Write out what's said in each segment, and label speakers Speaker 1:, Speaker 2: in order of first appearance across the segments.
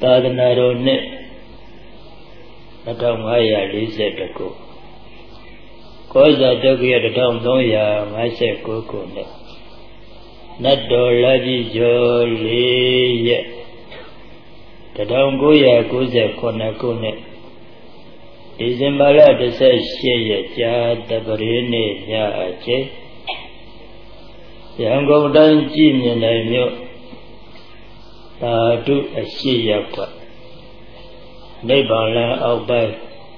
Speaker 1: သာသနာတော်နှစ်2540ခုကောဇာတက္ကရာ1359ခုနှစ်နတ်တော်လာကြီးကျော်4ရက်1998ခုနှစ်ဒီဇင်ဘာလ18ရက်ကြာတပရိနေ့ညအချိန်ရန်ကုန်တိုင်းကြည်မြင်နိုင်မြို့သာဓုအရှိရပ်ကွက်နိဗ္ဗာန်လမ်းအောက်ပိုင်း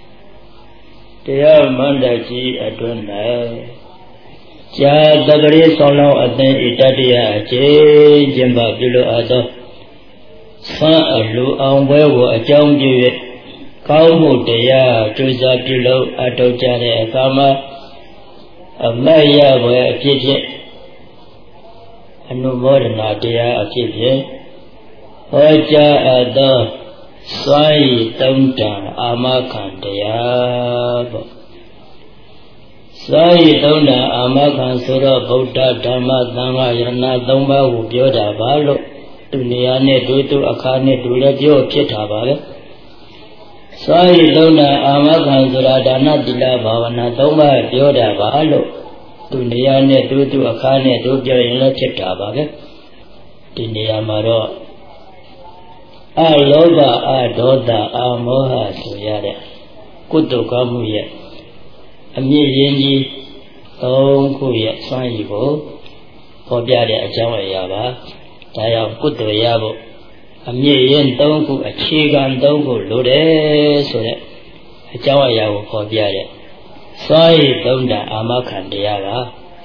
Speaker 1: တရားမန္တကြီးအတွင်း၌ကြာတပရိဆောင်လောင်းအသင်းဤတတိယအချိန်ကျင်းပပြုလို့အပ်သောဆန်းအလူအောင်ပွဲကိုအကြောင်းပြု၍ကောင်းမှုတရားကျူးစာပြုလို့အထောက်ကြတဲ့အခါမှာအမတ်ရဘွယ်အဖြစ်ဖြင့်အနုမောဒနာတရားအဖြစ်ဖြင့်ဟောကြားအပ်သောစွမ်းရည်သုံးတန်အာမခံတရားပေါ့စွမ်းရည်သုံးတန်အာမခံဆိုတော့ဗုဒ္ဓဓမ္မသံဃာယရဏသုံးပါးကိုပြောတာပါလို့သူနေရာနဲ့သူအခါနဲ့သူလည်းပြောဖြစ်တာပါပဲစွမ်းရည်သုံးတန်အာမခံဆိုတာဒါနသီလဘာဝနာသုံးပါးပြောတာပါလို့သူနေရာနဲ့သူအခါနဲ့သူပြောရင်လည်းဖြစ်တာပါပဲဒီနေရာမှာတော့အလောဘအဒေါသအမောဟဆိုရတဲ့ကုသိုလ်ကောင်းမှုရဲ့အမြင့်ရင်းကြီး၃ခုရဲ့စွမ်းရည်ကိုဖော်ပြတဲ့အကြောင်းအရာပါဒါကြောင့်ကုသိုလ်ရဖို့အမြင့်ရင်း၃ခုအခြေခံ၃ခုလိုတယ်ဆိုတဲ့အကြောင်းအရာကိုဖော်ပြတဲ့စွမ်းရည်သုံးတန်အာမခံတရားပါ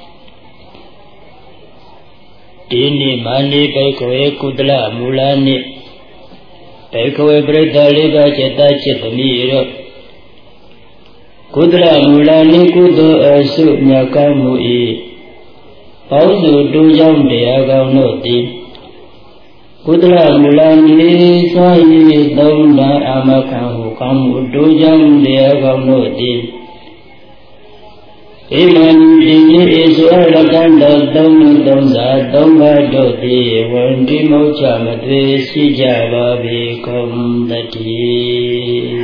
Speaker 1: ဒီနေ့မန္တိဘေကဝေကုသလမူလနေ့ဘေကဝေပရိသလေးပါးจิตจิตသမီးရောကုသလမူလနိကုသိုလ်အစုမြတ်ကောင်းမှု၏ပေါင်းစုတူကြောင့်တရားကောင်းတို့သည်ကုသလမူလနိစွာရည်သုံးတန်အာမခံဟုကောင်းမှုတူကြောင့်တရားကောင်းတို့သည်ဣမံတိဤဆိုရတန်တော်သုံးသုံးစာသုံးပါးတို့သည်ဝန္တိမောချမသွေရှိကြပါပေကုန်တည်း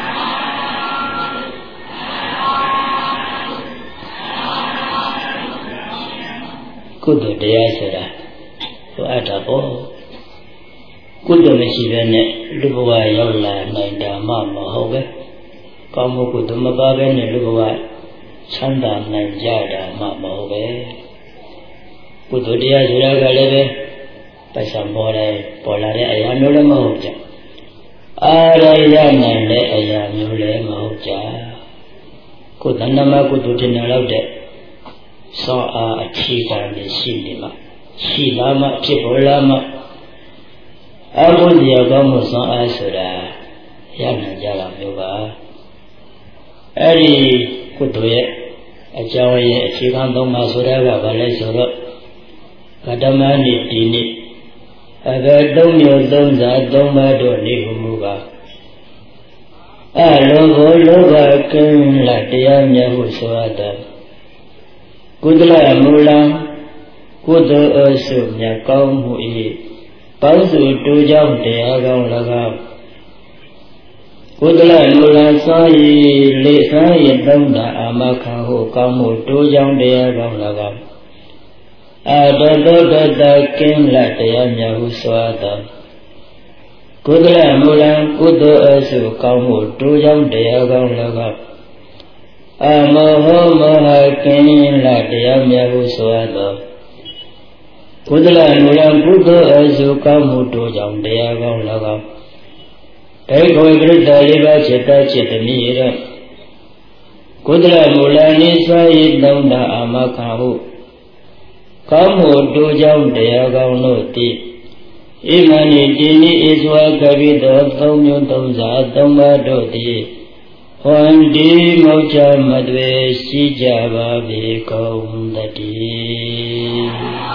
Speaker 1: ကုသိုလ်တရားဆိုတာဟောအပ်တာပေါ့ကုသိုလ်မရှိဘဲနဲ့လူဘဝရောက်လာနိုင်တာမှမဟုတ်ပဲကောင်းမှုကုသိုလ်မပါဘဲနဲ့လူဘဝချမ်းသာနိုင်ကြတာမှမဟုတ်ပဲကုသိုလ်တရားဆိုတာကလည်းပဲပိုက်ဆံပေါ်လာတဲ့အရာမျိုးလည်းမဟုတ်ကြအာရနိုင်တဲ့အရာမျိုးလည်းမဟုတ်ကြကိုယ်တဏ္ဍမကုသိုလ်တင်လောက်တဲ့စောအားအခြေခံနေရှိနေမှာရှိလာမှဖြစ်ပေါ်လာမှအဘုဒ္ဓရာကောင်းမှုစောအားဆိုတာရနိုင်ကြတာမျိုးပါအဲ့ဒီကုသိုလ်ရဲ့အကြောင်းရဲ့အခြေခံသုံးပါဆိုတာကဘာလဲဆိုတော့ကတ္တမနိဒီနိအဘသုံးမျိုးသုံးစာသုံးပါးတို့နေဟုမူပါအလောဘလောဘကင်းလာတရားမြတ်ဟုဆိုရတဲ့ကုသလမူလံကုသိုလ်အစုမြတ်ကောင်းမှု၏ပေါင်းစုတူကြောင့်တရားကောင်း၎င်းကုသလမူလစွမ်းရည်လေးစွမ်းရည်သုံးတာအာမခံဟုကောင်းမှုတိုးကြောင်းတရားကောင်း၎င်းအတောတောတကင်းလတရားမြတ်ဟုစွာသောကုသလမူလကုသိုလ်အစုကောင်းမှုတိုးကြောင်းတရားကောင်း၎င်းအမောဟမောဟကင်းလတရားမြတ်ဟုစွာသောကုသလမူလကုသိုလ်အစုကောင်းမှုတိုးကြောင်းတရားကောင်း၎င်းဘေကဝေပရိသလေးပါးจิตจิตသမီးရောကုသလမူလနိစွာရည်သုံးတာအာမခံဟုကောင်းမှုတို့ကြောင့်တရားကောင်းတို့သည်ဣမဏိတိနိဣစွာကပိတောသုံးမျိုးသုံးစာသုံးပါးတို့သည်ဟွန်ဒီမောချမသွေရှိကြပါပေကုန်တည်း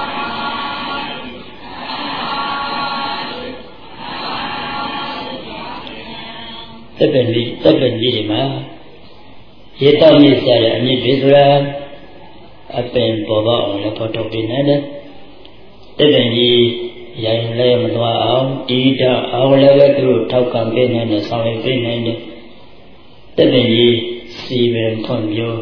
Speaker 1: တပ္ပဏိဒီမှာရေတောက်မြစ်စားတဲ့အမြစ်တွေဆိုတာအပင်ပေါ်ပေါက်အောင်လည်းဖော်ထုတ်ပေးနေတယ်တပ္ပဏိရရိုင်းလဲမသွားအောင်တီးတအောင်လည်းပဲသူတို့ထောက်ကံပေးနိုင်တယ်ဆောင်ရွက်ပေးနိုင်တယ်တပည့်ကြီးစီပင်ဖွံ့ဖြိုး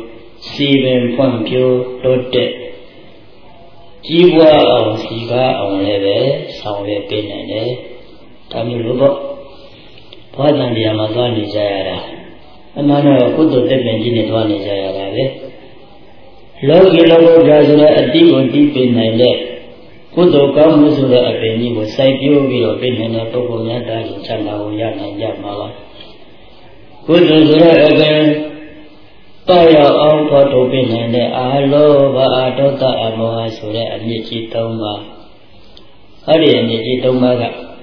Speaker 1: တိုးတက်ကြီးပွားအောင်စီကားအောင်လည်းပဲဆောင်ရွက်ပေးနိုင်တယ်ဒါမျိုးလို့ပေါ့ဘောဓံတရားမှာသွားနေကြရတာအမှန်တော့ကုသိုလ်တက်ပင်ကြီးနဲ့သွားနေကြရတာပဲလောကီလောကုတ္တရာဆိုတဲ့အတိကိုတည်ပေးနိုင်တဲ့ကုသိုလ်ကောင်းမှုဆိုတဲ့အပင်ကြီးကိုစိုက်ပျိုးပြီးတော့ပေးနိုင်တဲ့ပုဂ္ဂိုလ်များတာရင်ချမ်းသာကိုရနိုင်ကြမှာပါကုသိုလ်ဆိုတဲ့အပင်တော့ရအောင်ပေါ်ထုတ်ပေးနိုင်တဲ့အာလောဘအာဒေါသအမောဟဆိုတဲ့အမြစ်ကြီး၃ပါးအဲ့ဒီအမြစ်ကြီး၃ပါးက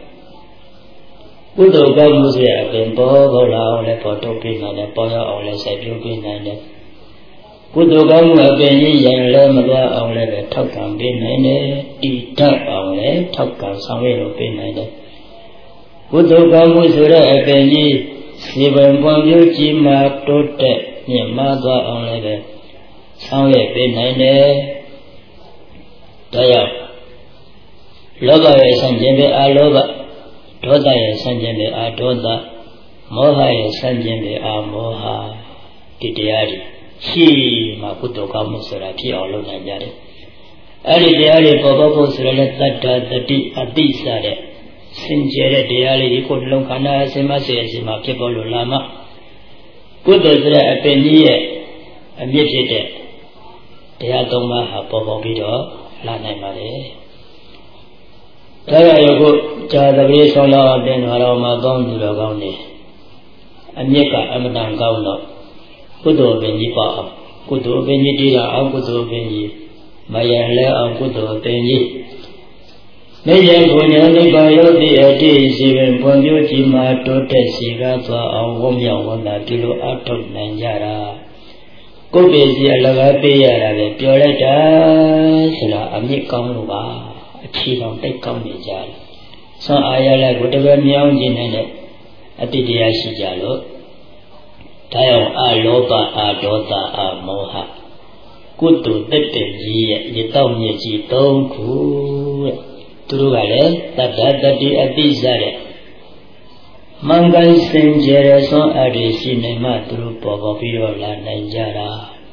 Speaker 1: ကုသိုလ်ကောင်းမှုဆိုတဲ့အပင်ပေါ်လာအောင်လည်းပေါ်ထုတ်ပေးနိုင်တယ်ပေါ်ရအောင်လည်းစိုက်ပျိုးပေးနိုင်တယ်ကုသိုလ်ကောင်းမှုအပင်ကြီးရန်လည်းမသွားအောင်လည်းပဲထောက်ကံပေးနိုင်တယ်တည်တတ်အောင်လည်းထောက်ကံဆောင်ရွက်လို့ပေးနိုင်တယ်ကုသိုလ်ကောင်းမှုဆိုတဲ့အပင်ကြီးစီပင်ပွန်ပြုကြီးမှတိုးတက်မြင့်မားသွားအောင်လည်းပဲဆောင်ရွက်ပေးနိုင်တယ်ဒါကြောင့်လောဘရဲ့ဆန့်ကျင်ဘက်အာလောဘဒေါသရဲ့ဆန့်ကျင်ဘက်အာဒေါသမောဟရဲ့ဆန့်ကျင်ဘက်အာမောဟဒီတရားတွေရှိမှကုသိုလ်ကောင်းမှုဆိုတာဖြစ်အောင်လုပ်နိုင်ကြတယ်အဲ့ဒီတရားတွေပေါ်ပေါက်ဖို့ဆိုရလဲတတ္တတတိအတိစတဲ့စင်ကြယ်တဲ့တရားလေးကိုနှလုံးခန္ဓာအစဉ်မစေအစဉ်မှာဖြစ်ပေါ်လို့လာမှကုသိုလ်ဆိုတဲ့အပင်ကြီးရဲ့အမြင့်ဖြစ်တဲ့တရား၃ပါးဟာပေါ်ပေါက်ပြီးတော့လာနိုင်ပါလေဒါရယခုဇာတပည့်ဆောင်တော်တင်တော်မှာကောင်းသူတော်ကောင်းနေအမြင့်ကအမတန်ကောင်းတော့ကုသိုလ်ပင်ကြီးပါအောင်ကုသိုလ်ပင်ကြီးတည်ရအောင်ကုသိုလ်ပင်ကြီးမယံလဲအောင်ကုသိုလ်ပင်ကြီးနေရကိုဉာဏ်နိဗ္ဗာန်ရောက်သည့်အတိစီပင်ပွန်ပြိုးကြီးမှာတိုးတက်စီကားသွားအောင်ဝုံမြောက်ဝန္တာဒီလိုအထောက်နိုင်ကြတာကိုယ်ပင်စီအလကားပေးရတာပဲပြောလိုက်တာဆိုတာအမြင့်ကောင်းလို့ပါအခြေခံတိတ်ကောင်းနေကြတယ်ဆွမ်းအားရလိုက်ကိုတကယ်မြောင်းကျင်နေတဲ့အတိတရားရှိကြလို့ဒါကြောင့်အလောဘအာဒေါသအမောဟကုသိုလ်တက်တဲ့ကြီးရဲ့ရတောက်မြစ်ကြီး၃ခုတဲ့သူတို့ကလည်းတတ္တတတိအတိစတဲ့မင်္ဂစင်ကြယ်တဲ့ဆွမ်းအားတွေရှိနေမှသူတို့ပေါ်ပေါ်ပြီးတော့လာနိုင်ကြတာ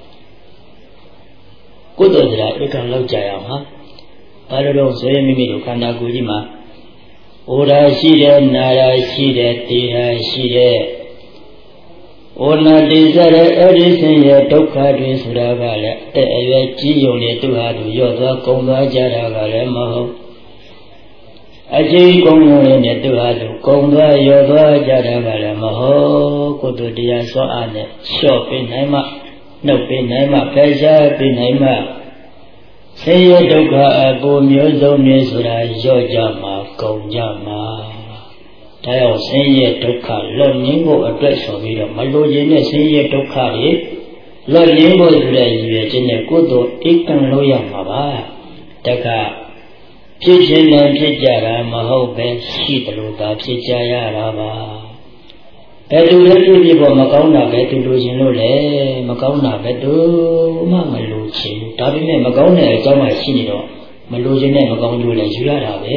Speaker 1: ကုသိုလ်တရားဧကံလောက်ကြရအောင်ဟာဘာလို့တော့ဆိုရင်မိမိတို့ခန္ဓာကိုယ်ကြီးမှာဩရာရှိတယ်နာရာရှိတယ်တေရာရှိတယ်ဩနာတိစတဲ့အဲ့ဒီဆင်းရဲဒုက္ခတွေဆိုတာကလည်းတဲ့အရွယ်ကြီးယုံနေသူဟာသူရော့သွားကုန်သွားကြတာကလည်းမဟုတ်အကြီးကုန်ရုံနဲ့သူဟာသူကုန်သွားရော့သွားကြတာကလည်းမဟုတ်ကုသိုလ်တရားစွမ်းအားနဲ့လျှော့ပေးနိုင်မှနှုတ်ပေးနိုင်မှဖယ်ရှားပေးနိုင်မှဆင်းရဲဒုက္ခအပူမျိုးစုံနေဆိုတာရော့ကြမှာကုန်ကြမှာဒါကြောင့်ဆင်းရဲဒုက္ခလွတ်ငြိမ်းဖို့အတွက်ဆိုပြီးတော့မလိုချင်တဲ့ဆင်းရဲဒုက္ခတွေလွတ်ငြိမ်းဖို့ဆိုတဲ့ရည်ရွယ်ချက်နဲ့ကုသိုလ်ဧကံလို့ရမှာပါတက္ကဖြစ်ခြင်းနဲ့ဖြစ်ကြတာမဟုတ်ပဲရှိတယ်လို့သာဖြစ်ကြရတာပါဘယ်သူလဲဖြစ်ဖို့မကောင်းတာပဲသူလိုချင်လို့လေမကောင်းတာပဲသူမှမလိုချင်ဒါပေမဲ့မကောင်းတဲ့အကြောင်းမှရှိနေတော့မလိုချင်တဲ့မကောင်းကျိုးလည်းယူရတာပဲ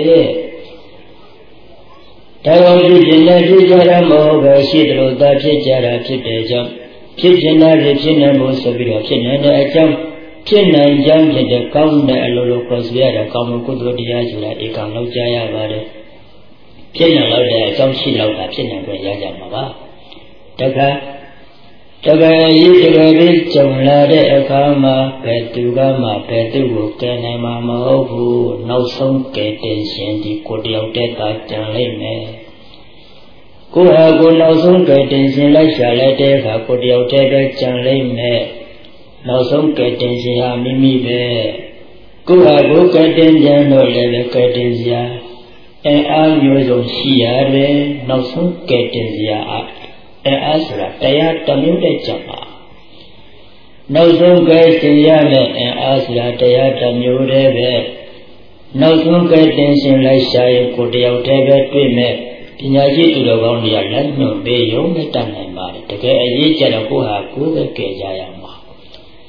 Speaker 1: ဒါကြောင့်ဖြစ်ခြင်းနဲ့ဖြစ်ကြတာမဟုတ်ပဲရှိတယ်လို့သာဖြစ်ကြတာဖြစ်တဲ့ကြောင့်ဖြစ်ခြင်းနဲ့ဖြစ်နေဖို့ဆိုပြီးတော့ဖြစ်နေတဲ့အကြောင်းဖြစ်နိုင်ကြောင်းဖြစ်တဲ့ကောင်းတဲ့အလိုလိုပေါ်ဆိုရတဲ့ကောင်းမှုကုသိုလ်တရားဆိုတာဧကံလောက်ကြရပါတယ်ဖြစ်နေတော့တဲ့အကြောင်းရှိတော့တာဖြစ်နေကြရကြမှာပါတခါတကယ်ရေးတကယ်ပြီးကြုံလာတဲ့အခါမှာဘယ်သူကမှဘယ်သူကိုကယ်နိုင်မှာမဟုတ်ဘူးနောက်ဆုံးကယ်တင်ရှင်ဒီကိုတယောက်တည်းသာကြံလိုက်မယ်ကိုဟာကိုနောက်ဆုံးကယ်တင်ရှင်လိုက်ရှာလိုက်တဲ့အခါကိုတယောက်တည်းပဲကြံလိုက်မယ်နောက်ဆုံးကယ်တင်ရှင်ဟာမိမိပဲကိုဟာကိုကယ်တင်ကြတော့လည်းကယ်တင်စရာအားမျိုးစုံရှိရတယ်နောက်ဆုံးကယ်တင်စရာအားဆိုတာတရားတစ်မျိုးတည်းကြပါနောက်ဆုံးကဲတင်ရတဲ့အားဆိုတာတရားတစ်မျိုးတည်းပဲနောက်ဆုံးကဲတင်ရှင်လိုက်ရှာရင်ကိုတယောက်တည်းပဲတွေ့မဲ့ပညာရှိသူတော်ကောင်းတွေကလက်ညှိုးပေးရုံနဲ့တတ်နိုင်ပါတယ်တကယ်အရေးကြတော့ကိုဟာကိုယ်ပဲကဲကြရမှာ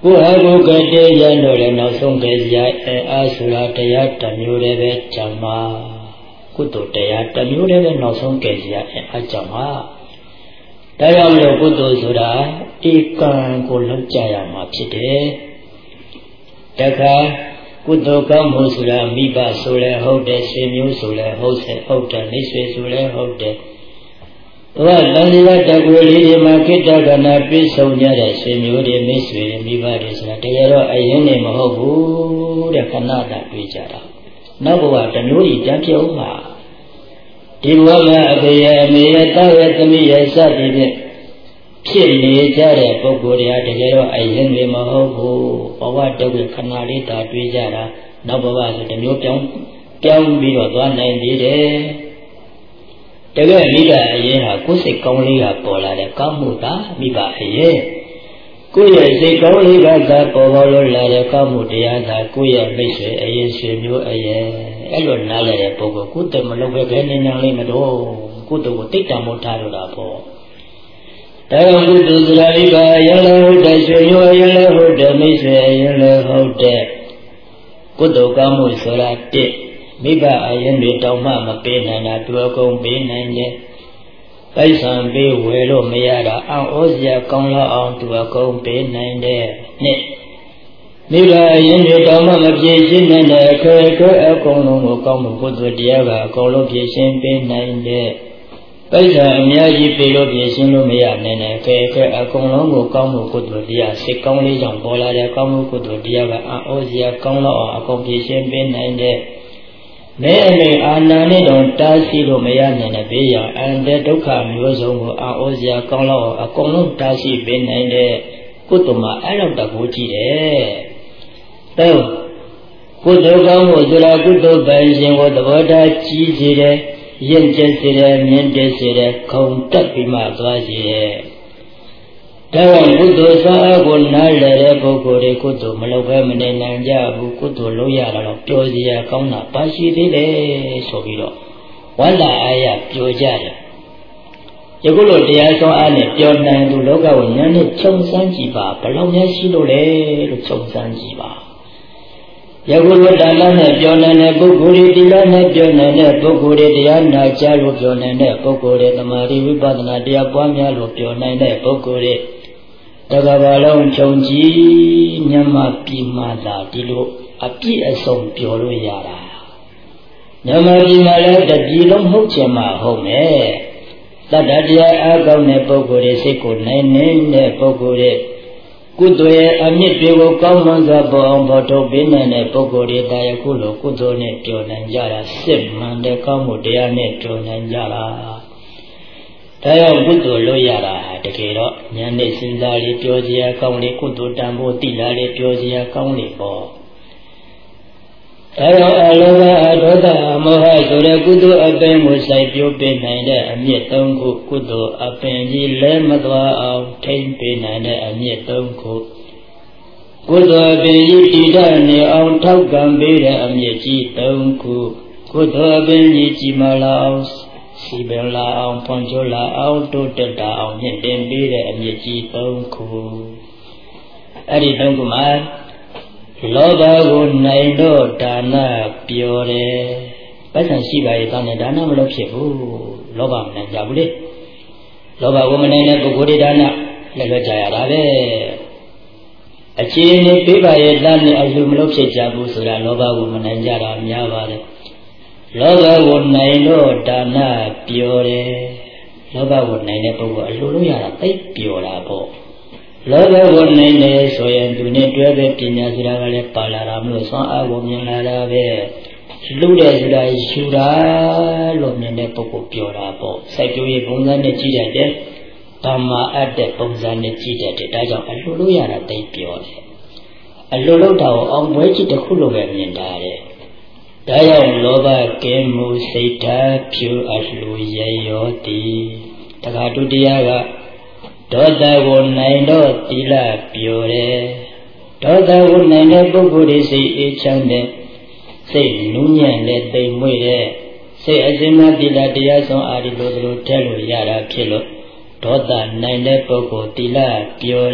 Speaker 1: ကိုဟာကိုကတည်းရတော့လည်းနောက်ဆုံးကြစရာအာဆိုရာတရားတစ်မျိုးတည်းပဲကြံပါကုသိုလ်တရားတစ်မျိုးတည်းပဲနောက်ဆုံးကြစရာအားကြောင့်ပါဒါကြောင့်လို့ကုသိုလ်ဆိုတာဧကံကိုလောက်ကြရမှာဖြစ်တယ်တခါကုသိုလ်ကောင်းမှုဆိုတာမိဘဆိုလဲဟုတ်တယ်ဆွေမျိုးဆိုလဲဟုတ်တယ်မိတ်ဆွေဆိုလဲဟုတ်တယ်ဘဝလမ်းစဉ်တကွေလေးတွေမှာခိတ္တကနာပြည့်စုံကြတဲ့ဆွေမျိုးတွေမိတ်ဆွေတွေမိဘတွေဆိုတာတကယ်တော့အရင်နေမဟုတ်ဘူးတဲ့ခဏတာတွေ့ကြတာနောက်ဘဝတမျိုးကြီးတန်းပြုံးမှာဒီဘဝမှာအဖေရဲ့အမေရဲ့သားရဲ့သမီးရဲ့စသည်ဖြင့်ဖြစ်နေကြတဲ့ပုဂ္ဂိုလ်တွေကတကယ်တော့အရင်နေမဟုတ်ဘူးဘဝတကွေခဏလေးတာတွေ့ကြတာနောက်ဘဝဆိုတမျိုးပြောင်းပြီးတော့သွားနိုင်သေးတယ်တကယ်မိဘအရင်ဟာကိုယ်စိတ်ကောင်းလေးကပေါ်လာတဲ့ကောင်းမှုသာမိဘအရင်ကိုယ့်ရဲ့စိတ်ကောင်းလေးကပေါ်လို့လာတဲ့ကောင်းမှုတရားသာကိုယ့်ရဲ့မိတ်ဆွေအရင်ဆွေမျိုးအရင်အဲ့လိုနားလည်တဲ့ပုဂ္ဂိုလ်ကိုယ်တည်းမလုပ်ပဲဘယ်နေညာလေးမတော့ကိုယ်တည်းကိုတိတ်တမို့ထားလို့တာပေါ့ဒါကြောင့်ကုသိုလ်ဆိုတာမိဘအရင်လည်းဟုတ်တယ်ဆွေမျိုးအရင်လည်းဟုတ်တယ်မိတ်ဆွေအရင်လည်းဟုတ်တယ်ကုသိုလ်ကောင်းမှုဆိုတာတစ်မိဘအရင်တွေတောင်းမှမပေးနိုင်တာသူအကုန်ပေးနိုင်တယ်။ပိုက်ဆံပေးဝယ်လို့မရတာအံ့ဩစရာကောင်းလောက်အောင်သူအကုန်ပေးနိုင်တယ်။နှစ်မိဘအရင်တွေတောင်းမှမဖြည့်ရှင်းနိုင်တဲ့အခဲအကုန်လုံးကိုကောင်းမှုကုသိုလ်တရားကအကုန်လုံးဖြည့်ရှင်းပေးနိုင်တယ်။ပိုက်ဆံအများကြီးပေးလို့ဖြည့်ရှင်းလို့မရနိုင်တဲ့အခဲအကုန်လုံးကိုကောင်းမှုကုသိုလ်တရားစိတ်ကောင်းလေးကြောင့်ပေါ်လာတဲ့ကောင်းမှုကုသိုလ်တရားကအံ့ဩစရာကောင်းလောက်အောင်အကုန်ဖြည့်ရှင်းပေးနိုင်တဲ့မဲအမေအာနာနဲ့တော့တားဆီးလို့မရနိုင်တဲ့ဘေးရန်အန္တဒုက္ခမျိုးစုံကိုအာဩစရာကောင်းတော့အကုန်လုံးတားဆီးပေးနိုင်တဲ့ကုသိုလ်မှာအဲ့လောက်တကူကြည့်တယ်။အဲကုသိုလ်ကောင်းမှုဆိုတာကုသိုလ်ပိုင်ရှင်ကိုသဘောထားကြီးစေတယ်၊ရင့်ကျက်စေတယ်၊မြင့်တက်စေတယ်၊ခုံတက်ပြီးမှသွားစေတယ်။ဒါကြောင့်ကုသိုလ်စာအကိုနားလည်တဲ့ပုဂ္ဂိုလ်တွေကုသိုလ်မလုပ်ဘဲမနေနိုင်ကြဘူးကုသိုလ်လုပ်ရတာတော့ပျော်စရာကောင်းတာပါရှိသေးတယ်ဆိုပြီးတော့ဝန္တာအားရပျော်ကြတယ်ယခုလိုတရားဆောင်အားနဲ့ပျော်နိုင်သူလောကဝိညာဉ်နဲ့ခြုံစမ်းကြည့်ပါဘယ်လောက်များရှိလို့လဲလို့ခြုံစမ်းကြည့်ပါယခုလိုဒါနနဲ့ပျော်နိုင်တဲ့ပုဂ္ဂိုလ်တွေတရားနဲ့ပျော်နိုင်တဲ့ပုဂ္ဂိုလ်တွေတရားနာကြားလို့ပျော်နိုင်တဲ့ပုဂ္ဂိုလ်တွေသမာဓိဝိပဿနာတရားပွားများလို့ပျော်နိုင်တဲ့ပုဂ္ဂိုလ်တွေတကဘာလုံးခြုံကြည့်ညမပြီးမှသာဒီလိုအပြည့်အစုံပြောလို့ရတာညမပြီးမှလည်းတပြည်လုံးဟုတ်ချင်မှဟုတ်မယ်တတ္တတရားအားကောင်းတဲ့ပုဂ္ဂိုလ်တွေစိတ်ကိုနိုင်နေတဲ့ပုဂ္ဂိုလ်တွေကုသိုလ်ရဲ့အမြင့်တွေကိုကောင်းမွန်စွာပေါ်အောင်ပေါ်ထုတ်ပေးနိုင်တဲ့ပုဂ္ဂိုလ်တွေဒါယခုလိုကုသိုလ်နဲ့ပြောနိုင်ကြတာစစ်မှန်တဲ့ကောင်းမှုတရားနဲ့ပြောနိုင်ကြတာဒါကြောင့်ကုသိုလ်လို့ရတာတကယ်တော့ဉာဏ်နဲ့စဉ်းစားလေးပြောစရာကောင်းလေကုသိုလ်တန်ဖို့သိလာလေးပြောစရာကောင်းလေပေါ့ဒါကြောင့်အလောဘအဒေါသအမောဟဆိုတဲ့ကုသိုလ်အပင်ကိုစိုက်ပျိုးပေးနိုင်တဲ့အမြင့်သုံးခုကုသိုလ်အပင်ကြီးလဲမသွားအောင်ထိမ့်ပေးနိုင်တဲ့အမြင့်သုံးခုကုသိုလ်အပင်ကြီးတည်တတ်နေအောင်ထောက်ကံပေးတဲ့အမြင့်ကြီးသုံးခုကုသိုလ်အပင်ကြီးကြီးမားလာအောင်စီပင်လာအောင်ဖွံ့ဖြိုးလာအောင်တိုးတက်တာအောင်မြင့်တင်ပေးတဲ့အမြင့်ကြီးသုံးခုအဲ့ဒီသုံးခုမှာလောဘကိုနိုင်တော့ဒါနပြောတယ်ပတ်စံရှိပါရဲ့တောင်းတဲ့ဒါနမလို့ဖြစ်ဘူးလောဘမနိုင်ကြဘူးလေလောဘကိုမနိုင်တဲ့ပုဂ္ဂိုလ်တွေဒါနလက်လွတ်ကြရတာပဲအခြေအနေပေးပါရဲ့သားနဲ့အလှမလို့ဖြစ်ကြဘူးဆိုတာလောဘကိုမနိုင်ကြတာများပါတယ်လောဘကိုနိုင်တော့ဒါနပြောတယ်လောဘကိုနိုင်တဲ့ပုဂ္ဂိုလ်အလှလို့ရတာသိပြောတာပေါ့လောဘကိုနိုင်တယ်ဆိုရင်သူနဲ့တွဲပဲပညာစရာကလည်းပါလာတာမလို့ဆွမ်းအားကိုမြင်လာတာပဲလူတဲ့ဆိုတာယူတာလို့မြင်တဲ့ပုဂ္ဂိုလ်ပြောတာပေါ့စိုက်ပျိုးရေးပုံစံနဲ့ကြည့်တတ်တယ်ဓမ္မအပ်တဲ့ပုံစံနဲ့ကြည့်တတ်တယ်ဒါကြောင့်အလှလို့ရတာသိပြောတယ်အလှလို့တာကိုအောင်ပွဲကြည့်တစ်ခုလိုပဲမြင်တာတဲ့ဒါကြောင့်လောဘကင်းမှုစိတ်ဓာတ်ဖြူအလှရရောသည်တခါဒုတိယကဒေါသကိုနိုင်တော့သီလပြောတယ်ဒေါသကိုနိုင်တဲ့ပုဂ္ဂိုလ်တွေစိတ်အေးချမ်းတဲ့စိတ်နူးညံ့တဲ့သိမ်မွေ့တဲ့စိတ်အစဉ်မသီလတရားဆောင်အာဒီလိုထည့်လို့ရတာဖြစ်လို့ဒေါသနိုင်တဲ့ပုဂ္ဂိုလ်သီလပြောတယ်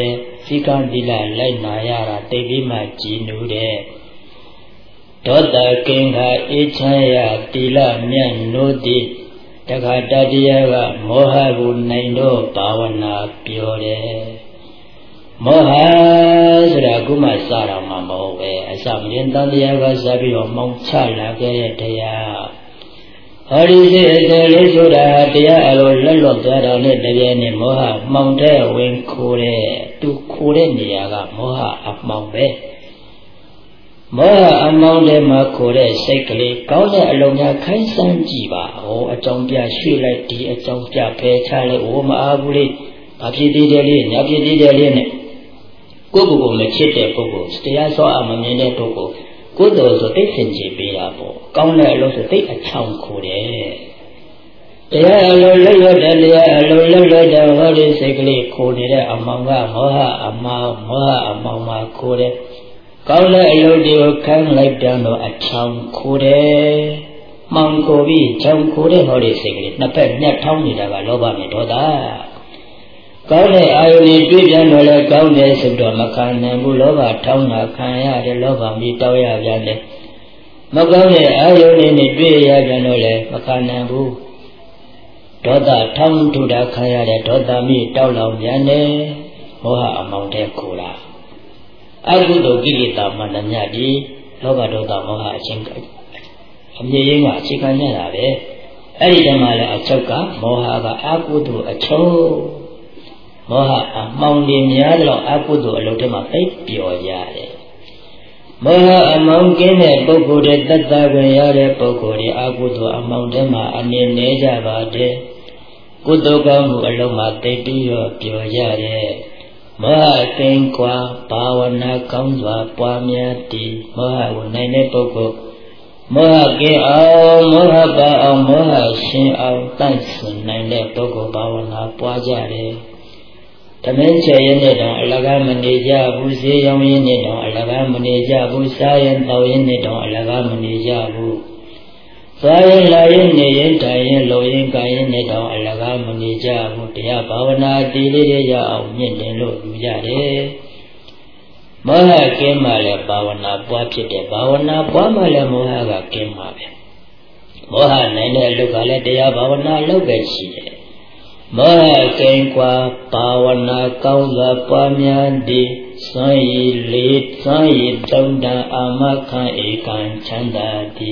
Speaker 1: Sikan Dila Lainayara Tevima Jinude Dota Kinga Ichaya Dila Mian Nudi Takatadiyaga Mohagu Naino Pavana Piore Moha Sraguma Sarama Mowe Asam Yentadiyaga Sabio Monchala Geretea Horise Sura Tia Alo Lalo Tarale Devani Moha Monte Win Kure Tu Kure Niaga Moha Apmombe Moha Amonde Makure Sekli Kaune Alonia Kaisan Jiva O Ajompia Shula Di Ajompia Pechale Oma Abuli Apidi Deli Napidi Deli Kubu Machete Pogo Stia So Amamine Pogo Kudo So Taking Jibiabo Kaune Alo So Take a Chunk Kure Tia Lolo Lolo Holy Sekli Kure Amanga Moha Amama Kure Kaula Elodeo can like down a town Kure Mangovi, town Kure Holy Secret, Napet, not town with a loba metoda. Kaule Ioni Vivian or Kaule Subdomakan and Bulova, Towna, Kaya, the Lova, Mitoya Yande. Magone Ioni Via Ganole, Makanabu. Doda, town to the Kaya, the Doda mi, Towla Yande, Moha among their Kura. Agudo Gilita Mananyadi, Lobadota Moha Chinka. Amyinga Chikanya, Eridamala Achoka, Mohaga Agudu Acho Moha among the Yadlo Agudu Alotema Pio Yare. Moha among Gene Boko de Tataga Boko de Agudu among them and in Neja Bade. Kudogamu Aloma they do your Pio Yare. Moha Kenkwa, Pawana Kamva, Pamiati, Moha Nene Boko, Moha Ge Moha Ba Moha Shin Ao Tansun, Nene Boko, Pawana, Pajare. Tamencha Yenedon, Alagamanija, Buzi, Yam Yenedon, Alagamanija, Busayan, Tau Yenedon, Alagamanija. Sayan Lion, Tayan, Loyan, Kayan, Alagamanija, Mutia, Pavana, Dilia, Yendelo, Yare Moha Kemale, Pavana, Puapite, Pavana, Pamala, Mohaga Kemale Moha Nene, Locale, Dea, Pavana, Logachi Moha Kenkwa, Pavana, Kauza, Pamiandi, Sai, Lit, Sai, Donda, Amaka, Ekan, Chanda, Di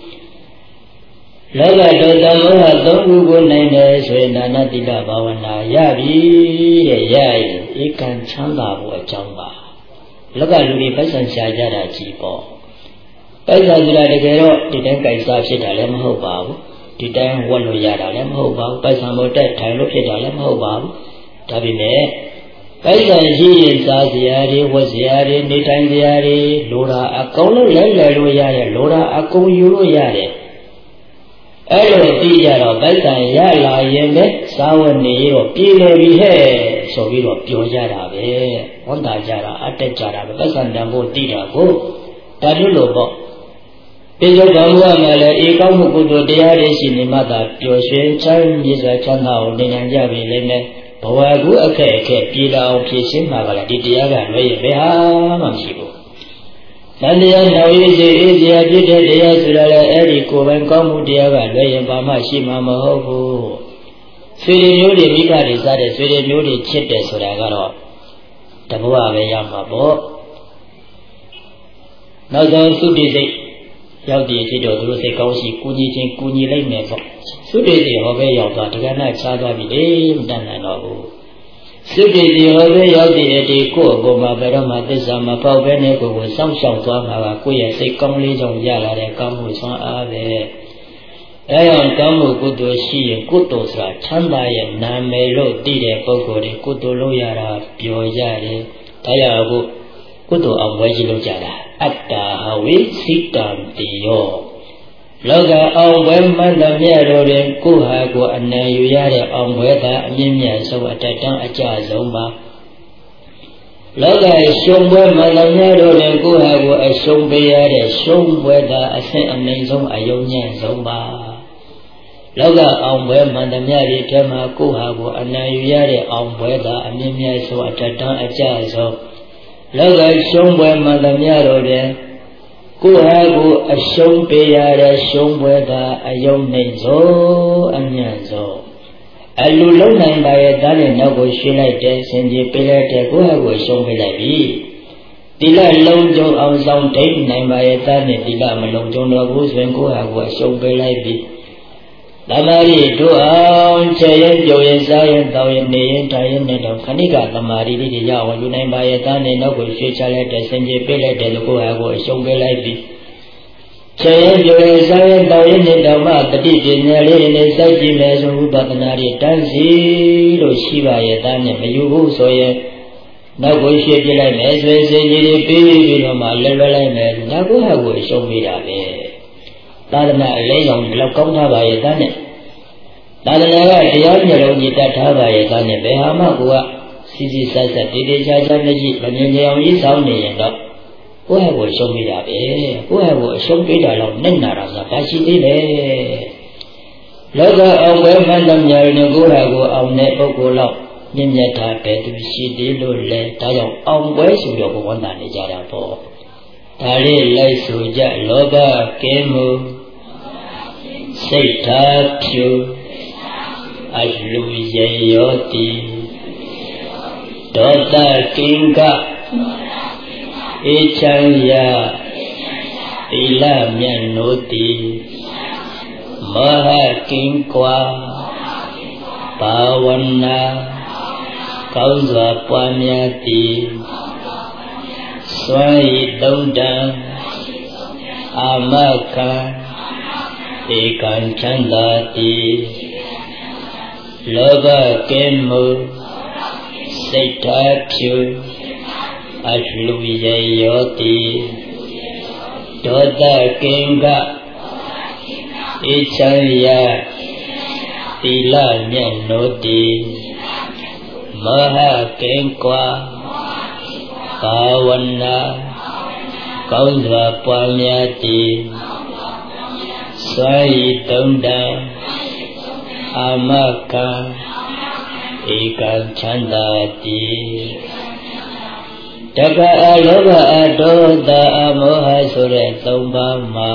Speaker 1: Laga Dota Moha Dongu Nene, Swenana Dila Bavana, Yabi, Yai, Ekan Changa, Changa. Laga Ludi Pesan Sajara Chipo. Pesa Zula de Gero, didn't Kaisa Shitalem Hobab, didn't Wallo Yadalem Hobab, Pesamote, Tilo Shitalem Hobab, Tabine. Pesa Ji in Saziari, was Yari, Nitan Yari, Lura, Akolo, Lelo Yare, Lura, Ako Yuro Yare. Elo Tijaro, Beta Yala Yeme, Sawani, Pile Vihe, so we were pure Jarabe, Honda Jara, Ate Jara, Besandambo Tira, go, Tadulobo. Pijo Gamma, Ekamukudo, the Irish in the mother, Pure Shin, Chan, Yisa Chanao, Ninanjabi, Lene, Poagu, Ake, Pila, Kissing, Magala, Didiaga, Beha, Mamsibo. Sandia now is easier to the Yasura Erico and Comudiaga, Laying Bama Shima Mahobu. Sweden Nudi Mika decided Sweden Nudi Chete Suragaro. Tabua Yamabo. Now those who did it. Yaudi Tido, Lucy Kausi, Kuni Lane. Sudi Hove Yauta, Tagana Chada Vide, Danano. Sudi Hove Yaudi Edico, Goma Berama, Desama, Pau Beneco, with some shout to Amara, Kuya, say, come on Yala, and come with some Ave. Ayan Kamu Kudo Shi, Kutosra, Chandayan, Namelo, Dide, Pogori, Kutolo Yara, Pio Yare, Tayabu, Kudo Awajilo Jara, Atta, Hawi, Sitam, Tio. Loga on Wemman, the Mero, Kuhago, and Nayuyare on weather, Mimia, so at a time a Jazomba. Loga is shown Wemman, the Mero, Kuhago, a shown Beare, shown weather, a Saint Amazon, a Yonia Zomba. လောကအောင်ပွဲမှန်သမျှတွေထဲမှာကိုယ်ဟာကိုအနံယူရတဲ့အောင်ပွဲသာအမြင့်မြတ်ဆုံးအထက်တန်းအကျဆုံးလောကရှုံးပွဲမှန်သမျှတို့တွင်ကိုယ်ဟာကိုအရှုံးပေးရတဲ့ရှုံးပွဲသာအယုံနှိမ့်ဆုံးအမြတ်ဆုံးအလူလုံးနိုင်ပါရဲ့သားနဲ့နောက်ကိုရွှေ့လိုက်တဲ့စင်ကြီးပေးလိုက်တဲ့ကိုယ်ဟာကိုရှုံးပေးလိုက်ပြီတိလလုံးကျုံအောင်ဆောင်ဒိတ်နိုင်ပါရဲ့သားနဲ့တိလမလုံးကျုံတော့ဘူးဆိုရင်ကိုယ်ဟာကိုအရှုံးပေးလိုက်ပြီသမာဓိတို့အောင်ခြေရင်ပြုံရင်စားရင်တောင်းရင်နေရင်ထိုင်ရင်နဲ့တော့ခဏိကသမာဓိတွေရအောင်ယူနိုင်ပါရဲ့သားနဲ့နောက်ကိုရွှေ့ချလိုက်တဲ့စင်ကြီးပေးလိုက်တဲ့ကိုယ်ဟာကိုအရှုံးပေးလိုက်ပြီခြေရင်ပြုံရင်စားရင်တောင်းရင်နဲ့တော့မှတတိပညာလေးနဲ့စိုက်ကြည့်မယ်ဆိုဥပဒနာတွေတန်းစီလို့ရှိပါရဲ့သားနဲ့မယူဘူးဆိုရင်နောက်ကိုရွှေ့ပြလိုက်မယ်ဆိုရင်စင်ကြီးတွေပေးပြီးတော့မှလွယ်လွယ်လိုက်မယ်နောက်ကိုဟာကိုအရှုံးပေးတာပဲသာသနာအလဲရောင်ဘယ်လောက်ကောင်းထားပါရဲ့သားနဲ့သာသနာကတရားမျက်လုံးကြီးတတ်ထားပါရဲ့သားနဲ့ဘယ်ဟာမှကိုကစီစီဆက်ဆက်တေးသေးချာချာမရှိမမြင်ကြအောင်ကြီးဆောင်နေရင်တော့ကိုယ့်ဟာကိုရှုံးပေးတာပဲကိုယ့်ဟာကိုအရှုံးပေးတာတော့နဲ့နာတာဆိုတာရှိသေးတယ်လောကအောင်ပွဲမှန်သမျှနဲ့ကိုယ့်ဟာကိုအောင်တဲ့ပုဂ္ဂိုလ်လောက်မြင့်မြတ်တာပဲသူရှိသေးလို့လဲဒါကြောင့်အောင်ပွဲဆိုတော့ဘဝန္တာနေကြတာပေါ့ဒါလေးလိုက်ဆိုကြလောဘကင်းမှုစိတ်ထားဖြူအလူရေရောတိဒေါသကင်းကအေချမ်းရာသီလမြတ်နိုးတိမဟာကင်းကွာဘာဝနာကောင်းစွာပွားများသည်စွမ်းရည်သုံးတန်အာမခံဧကံချမ်းသာသည်လောဘကင်းမှုစိတ်ထားဖြူအလှရေရောတိဒေါသကင်းကအေချမ်းရာသီလမြတ်နိုးတိမဟာကင်းကွာဘာဝနာကောင်းစွာပွားများသည်စွမ်းရည်သုံးတန်အာမခံဧကံချမ်းသာသည်တက္ကအလောဘအဒေါသအမောဟဆိုတဲ့သုံးပါးမှာ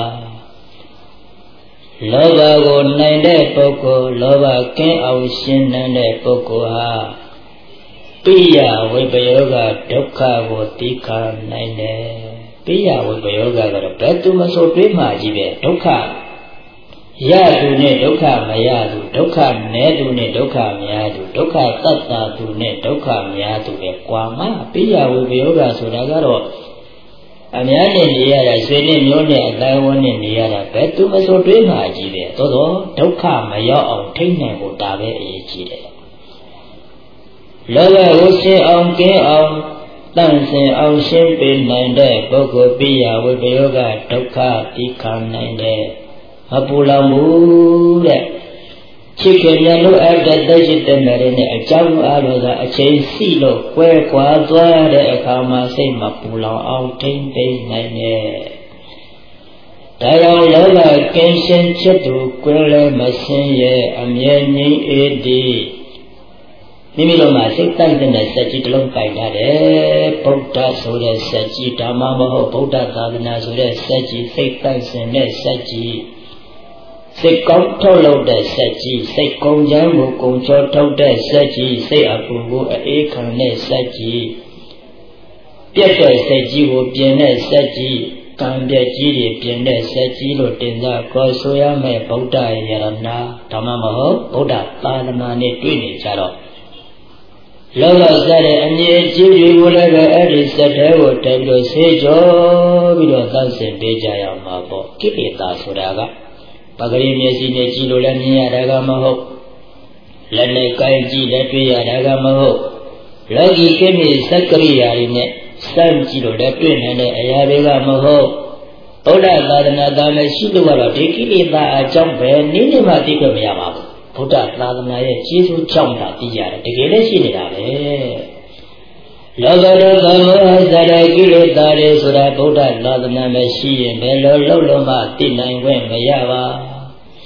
Speaker 1: လောဘကိုနိုင်တဲ့ပုဂ္ဂိုလ်လောဘကင်းအောင်ရှင်းနိုင်တဲ့ပုဂ္ဂိုလ်ဟာပိယဝိပယောဂဒုက္ခကိုသိခံနိုင်တယ်ပိယဝိပယောဂကတော့ဘယ်သူမဆိုတွေးမှကြီးပဲဒုက္ခရသူနဲ့ဒုက္ခမရသူဒုက္ခနည်းသူနဲ့ဒုက္ခများသူဒုက္ခတတ်တာသူနဲ့ဒုက္ခများသူပဲကွာမှပိယဝိပယောဂဆိုတာကတော့အများနဲ့နေရတာဆွေနဲ့မျိုးနဲ့အတိုင်းဝန်းနဲ့နေရတာဘယ်သူမဆိုတွေးမှကြီးပဲသို့တော့ဒုက္ခမရောက်အောင်ထိန်းနိုင်ဖို့ဒါပဲအရေးကြီးတယ်လောဘကိုရှင်းအောင်ကင်းအောင်တန့်စင်အောင်ရှင်းပေးနိုင်တဲ့ပုဂ္ဂိုလ်ပိယဝိပယောဂဒုက္ခသိခံနိုင်တဲ့မပူလောင်ဘူးတဲ့ချစ်ခင်ရလို့အပ်တဲ့သိရှိတဲ့နယ်နဲ့အကြောင်းအားလို့သာအချိန်စီလို့ကွဲကွာသွားတဲ့အခါမှာစိတ်မပူလောင်အောင်ထိမ့်သိမ့်နိုင်တဲ့ဒါကြောင့်လောဘကင်းရှင်းချက်သူကွဲလဲမစင်းရဲ့အမြဲငြိမ်းအေးသည်မိမိတို့မှာစိတ်တိုင်းတဲ့စัจကြီးတစ်လုံးပိုင်ထားတယ်ဗုဒ္ဓဆိုတဲ့စัจကြီးဓမ္မမဟုတ်ဗုဒ္ဓသာသနာဆိုတဲ့စัจကြီးစိတ်တိုင်းစင်တဲ့စัจကြီးစိတ်ကောင်းထုတ်လုပ်တဲ့စัจကြီးစိတ်ကုံချမ်းကိုကုံချောထုတ်တဲ့စัจကြီးစိတ်အပူကိုအေးခံတဲ့စัจကြီးပြတ်တဲ့စัจကြီးကိုပြင်တဲ့စัจကြီးကံပြည့်ကြီးတွေပြင်တဲ့စัจကြီးလို့တင်စားခေါ်ဆိုရမယ်ဗုဒ္ဓယရဏဓမ္မမဟုတ်ဗုဒ္ဓသာသနာနဲ့တွေ့နေကြတော့လောဘစတဲ့အမြဲကြီးတွေကိုလည်းပဲအဲ့ဒီစက်တဲကိုတက်ပြီးတော့ဆေးကြောပြီးတော့သတ်ဆင်ပေးကြရမှာပေါ့ကိလေသာဆိုတာကပဂရိမျက်စိနဲ့ကြည့်လို့လည်းမြင်ရတာကမဟုတ်လက်နဲ့ကိုင်းကြည့်လည်းတွေ့ရတာကမဟုတ်လောကီကိမိစက္ကရိယာတွေနဲ့စမ်းကြည့်လို့လည်းတွေ့နိုင်တဲ့အရာတွေကမဟုတ်ဗုဒ္ဓသာသနာသားလည်းရှိလို့ကတော့ဒီကိလေသာအကြောင်းပဲနည်းနည်းမှသိခွင့်မရပါဘူးဗုဒ္ဓသာသနာရဲ့ကျေးဇူးကြောင့်သာသိရတယ်တကယ်လည်းရှိနေတာပဲလောကဒေါသမောဟစတဲ့ကိလေသာတွေဆိုတာဗုဒ္ဓသာသနာမှာရှိရင်ဘယ်လိုလုပ်လို့မှသိနိုင်ခွင့်မရပါ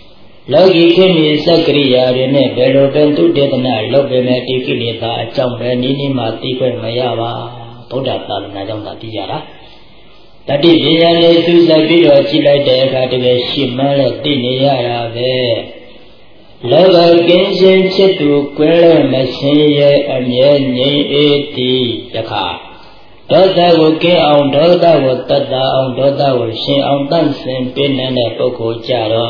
Speaker 1: လောကီခေမီစက္ကရိယာတွေနဲ့ဘယ်လိုပင်သူတေသနာလုပ်ပေမဲ့ဒီကိလေသာအကြောင်းပဲနိနိမှသိခွင့်မရပါဗုဒ္ဓသာသနာကြောင့်သာသိကြတာတတိပညာနဲ့သူစပ်ပြီးတော့ကြည့်လိုက်တဲ့အခါတကယ်ရှင်းမှန်းလဲသိနေရတာပဲလောကကင်းရှင်းချစ်သူကွယ်လဲမစင်းရဲ့အမြဲငြိမ်အေးတည်တခါဒေါသကိုကင်းအောင်ဒေါသကိုတတ်တာအောင်ဒေါသကိုရှင်းအောင်တန့်စင်ပေးနိုင်တဲ့ပုဂ္ဂိုလ်ကြတော့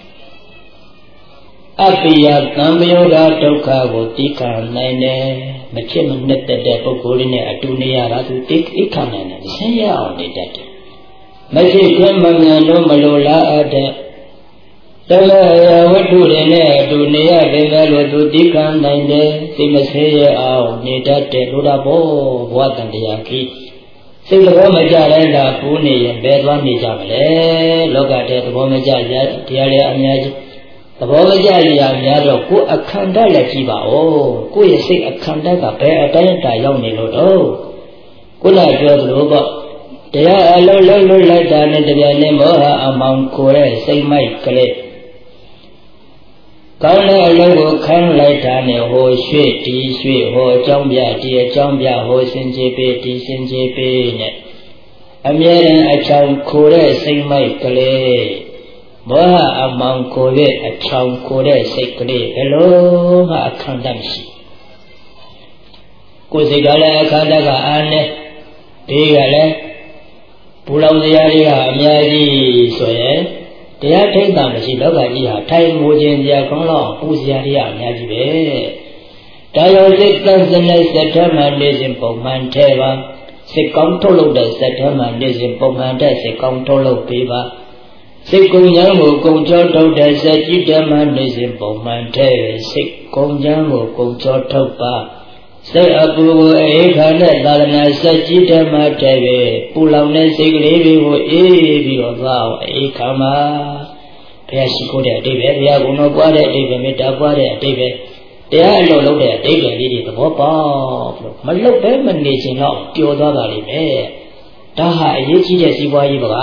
Speaker 1: အပိယသံဃယောဂဒုက္ခကိုသိခံနိုင်တယ်မချစ်မနှစ်သက်တဲ့ပုဂ္ဂိုလ်လေးနဲ့အတူနေရတာသူသိခံနိုင်တယ်ဆင်းရဲအောင်နေတတ်တယ်မချစ်ခွင့်မမြန်လို့မလိုလားအပ်တဲ့တမယဝတ္ထုတွေနဲ့အတူနေရတယ်လို့သူသိခံနိုင်တယ်သိမဆင်းရဲအောင်နေတတ်တယ်လို့တော့ဘဝတန်တရားကြီးစိတ်သဘောမကြလိုက်တာပူနေရင်ဘယ်သွားနေကြမလဲလောကတဲ့သဘောမကြရတရားတွေအများကြီးသဘောမကျရများတော့ကိုယ်အခန္ဓာလည်းကြည့်ပါဦးကိုယ့်ရဲ့စိတ်အခန္ဓာကဘယ်အတိုင်းအတာရောက်နေလို့တော့ခုနပြောသလိုပေါ့တရားအလုံးလုံးလိုက်တာနဲ့တရားနဲ့မောဟအမောင်ကိုယ်ရဲ့စိတ်မိုက်ကလေးကောင်းတဲ့အလုံးကိုခံလိုက်တာနဲ့ဟိုရွှေ့ဒီရွှေ့ဟိုအကြောင်းပြဒီအကြောင်းပြဟိုစင်ကြယ်ပေးဒီစင်ကြယ်ပေးနဲ့အမြဲတမ်းအချောင်ကိုယ်ရဲ့စိတ်မိုက်ကလေးမောဟအမောင်ကိုယ်ရဲ့အချောင်ကိုယ်ရဲ့စိတ်ကလေးဘယ်လိုမှအခန္ဓာမရှိကိုယ်စိတ်ကလည်းအခန္ဓာကအားနဲ့ဘေးကလည်းပူလောင်စရာတွေကအများကြီးဆိုရင်တရားထိတ်တာမရှိလောကကြီးဟာထိုင်ငိုခြင်းကြာကောင်းတော့ပူစရာတွေကအများကြီးပဲဒါရောစိတ်တန်စနေစက်ထမှနေစဉ်ပုံမှန်ထဲပါစိတ်ကောင်းထုတ်လုပ်တဲ့စက်ထမှနေစဉ်ပုံမှန်တဲ့စိတ်ကောင်းထုတ်လုပ်ပေးပါစိတ်ကုံချမ်းကိုကုံကြောထုတ်တဲ့စက်ကြီးဓမ္မနေစဉ်ပုံမှန်တဲ့စိတ်ကုံချမ်းကိုကုံကြောထုတ်ပါစိတ်အပူကိုအေခါနဲ့သာသနာစက်ကြီးဓမ္မတဲ့ပူလောင်တဲ့စိတ်ကလေးတွေကိုအေးပြီးတော့သွားအောင်အေခါမှာဘုရားရှိခိုးတဲ့အတိတ်ပဲဘုရားကုံတော်ပွားတဲ့အတိတ်ပဲမေတ္တာပွားတဲ့အတိတ်ပဲတရားအလုံးလုံးတဲ့အတိတ်ပဲလေးတွေသဘောပေါက်လို့မလွတ်ပဲမနေချင်တော့ပျော်သွားပါလိမ့်မယ်ဒါဟာအရေးကြီးတဲ့စီးပွားရေးပါ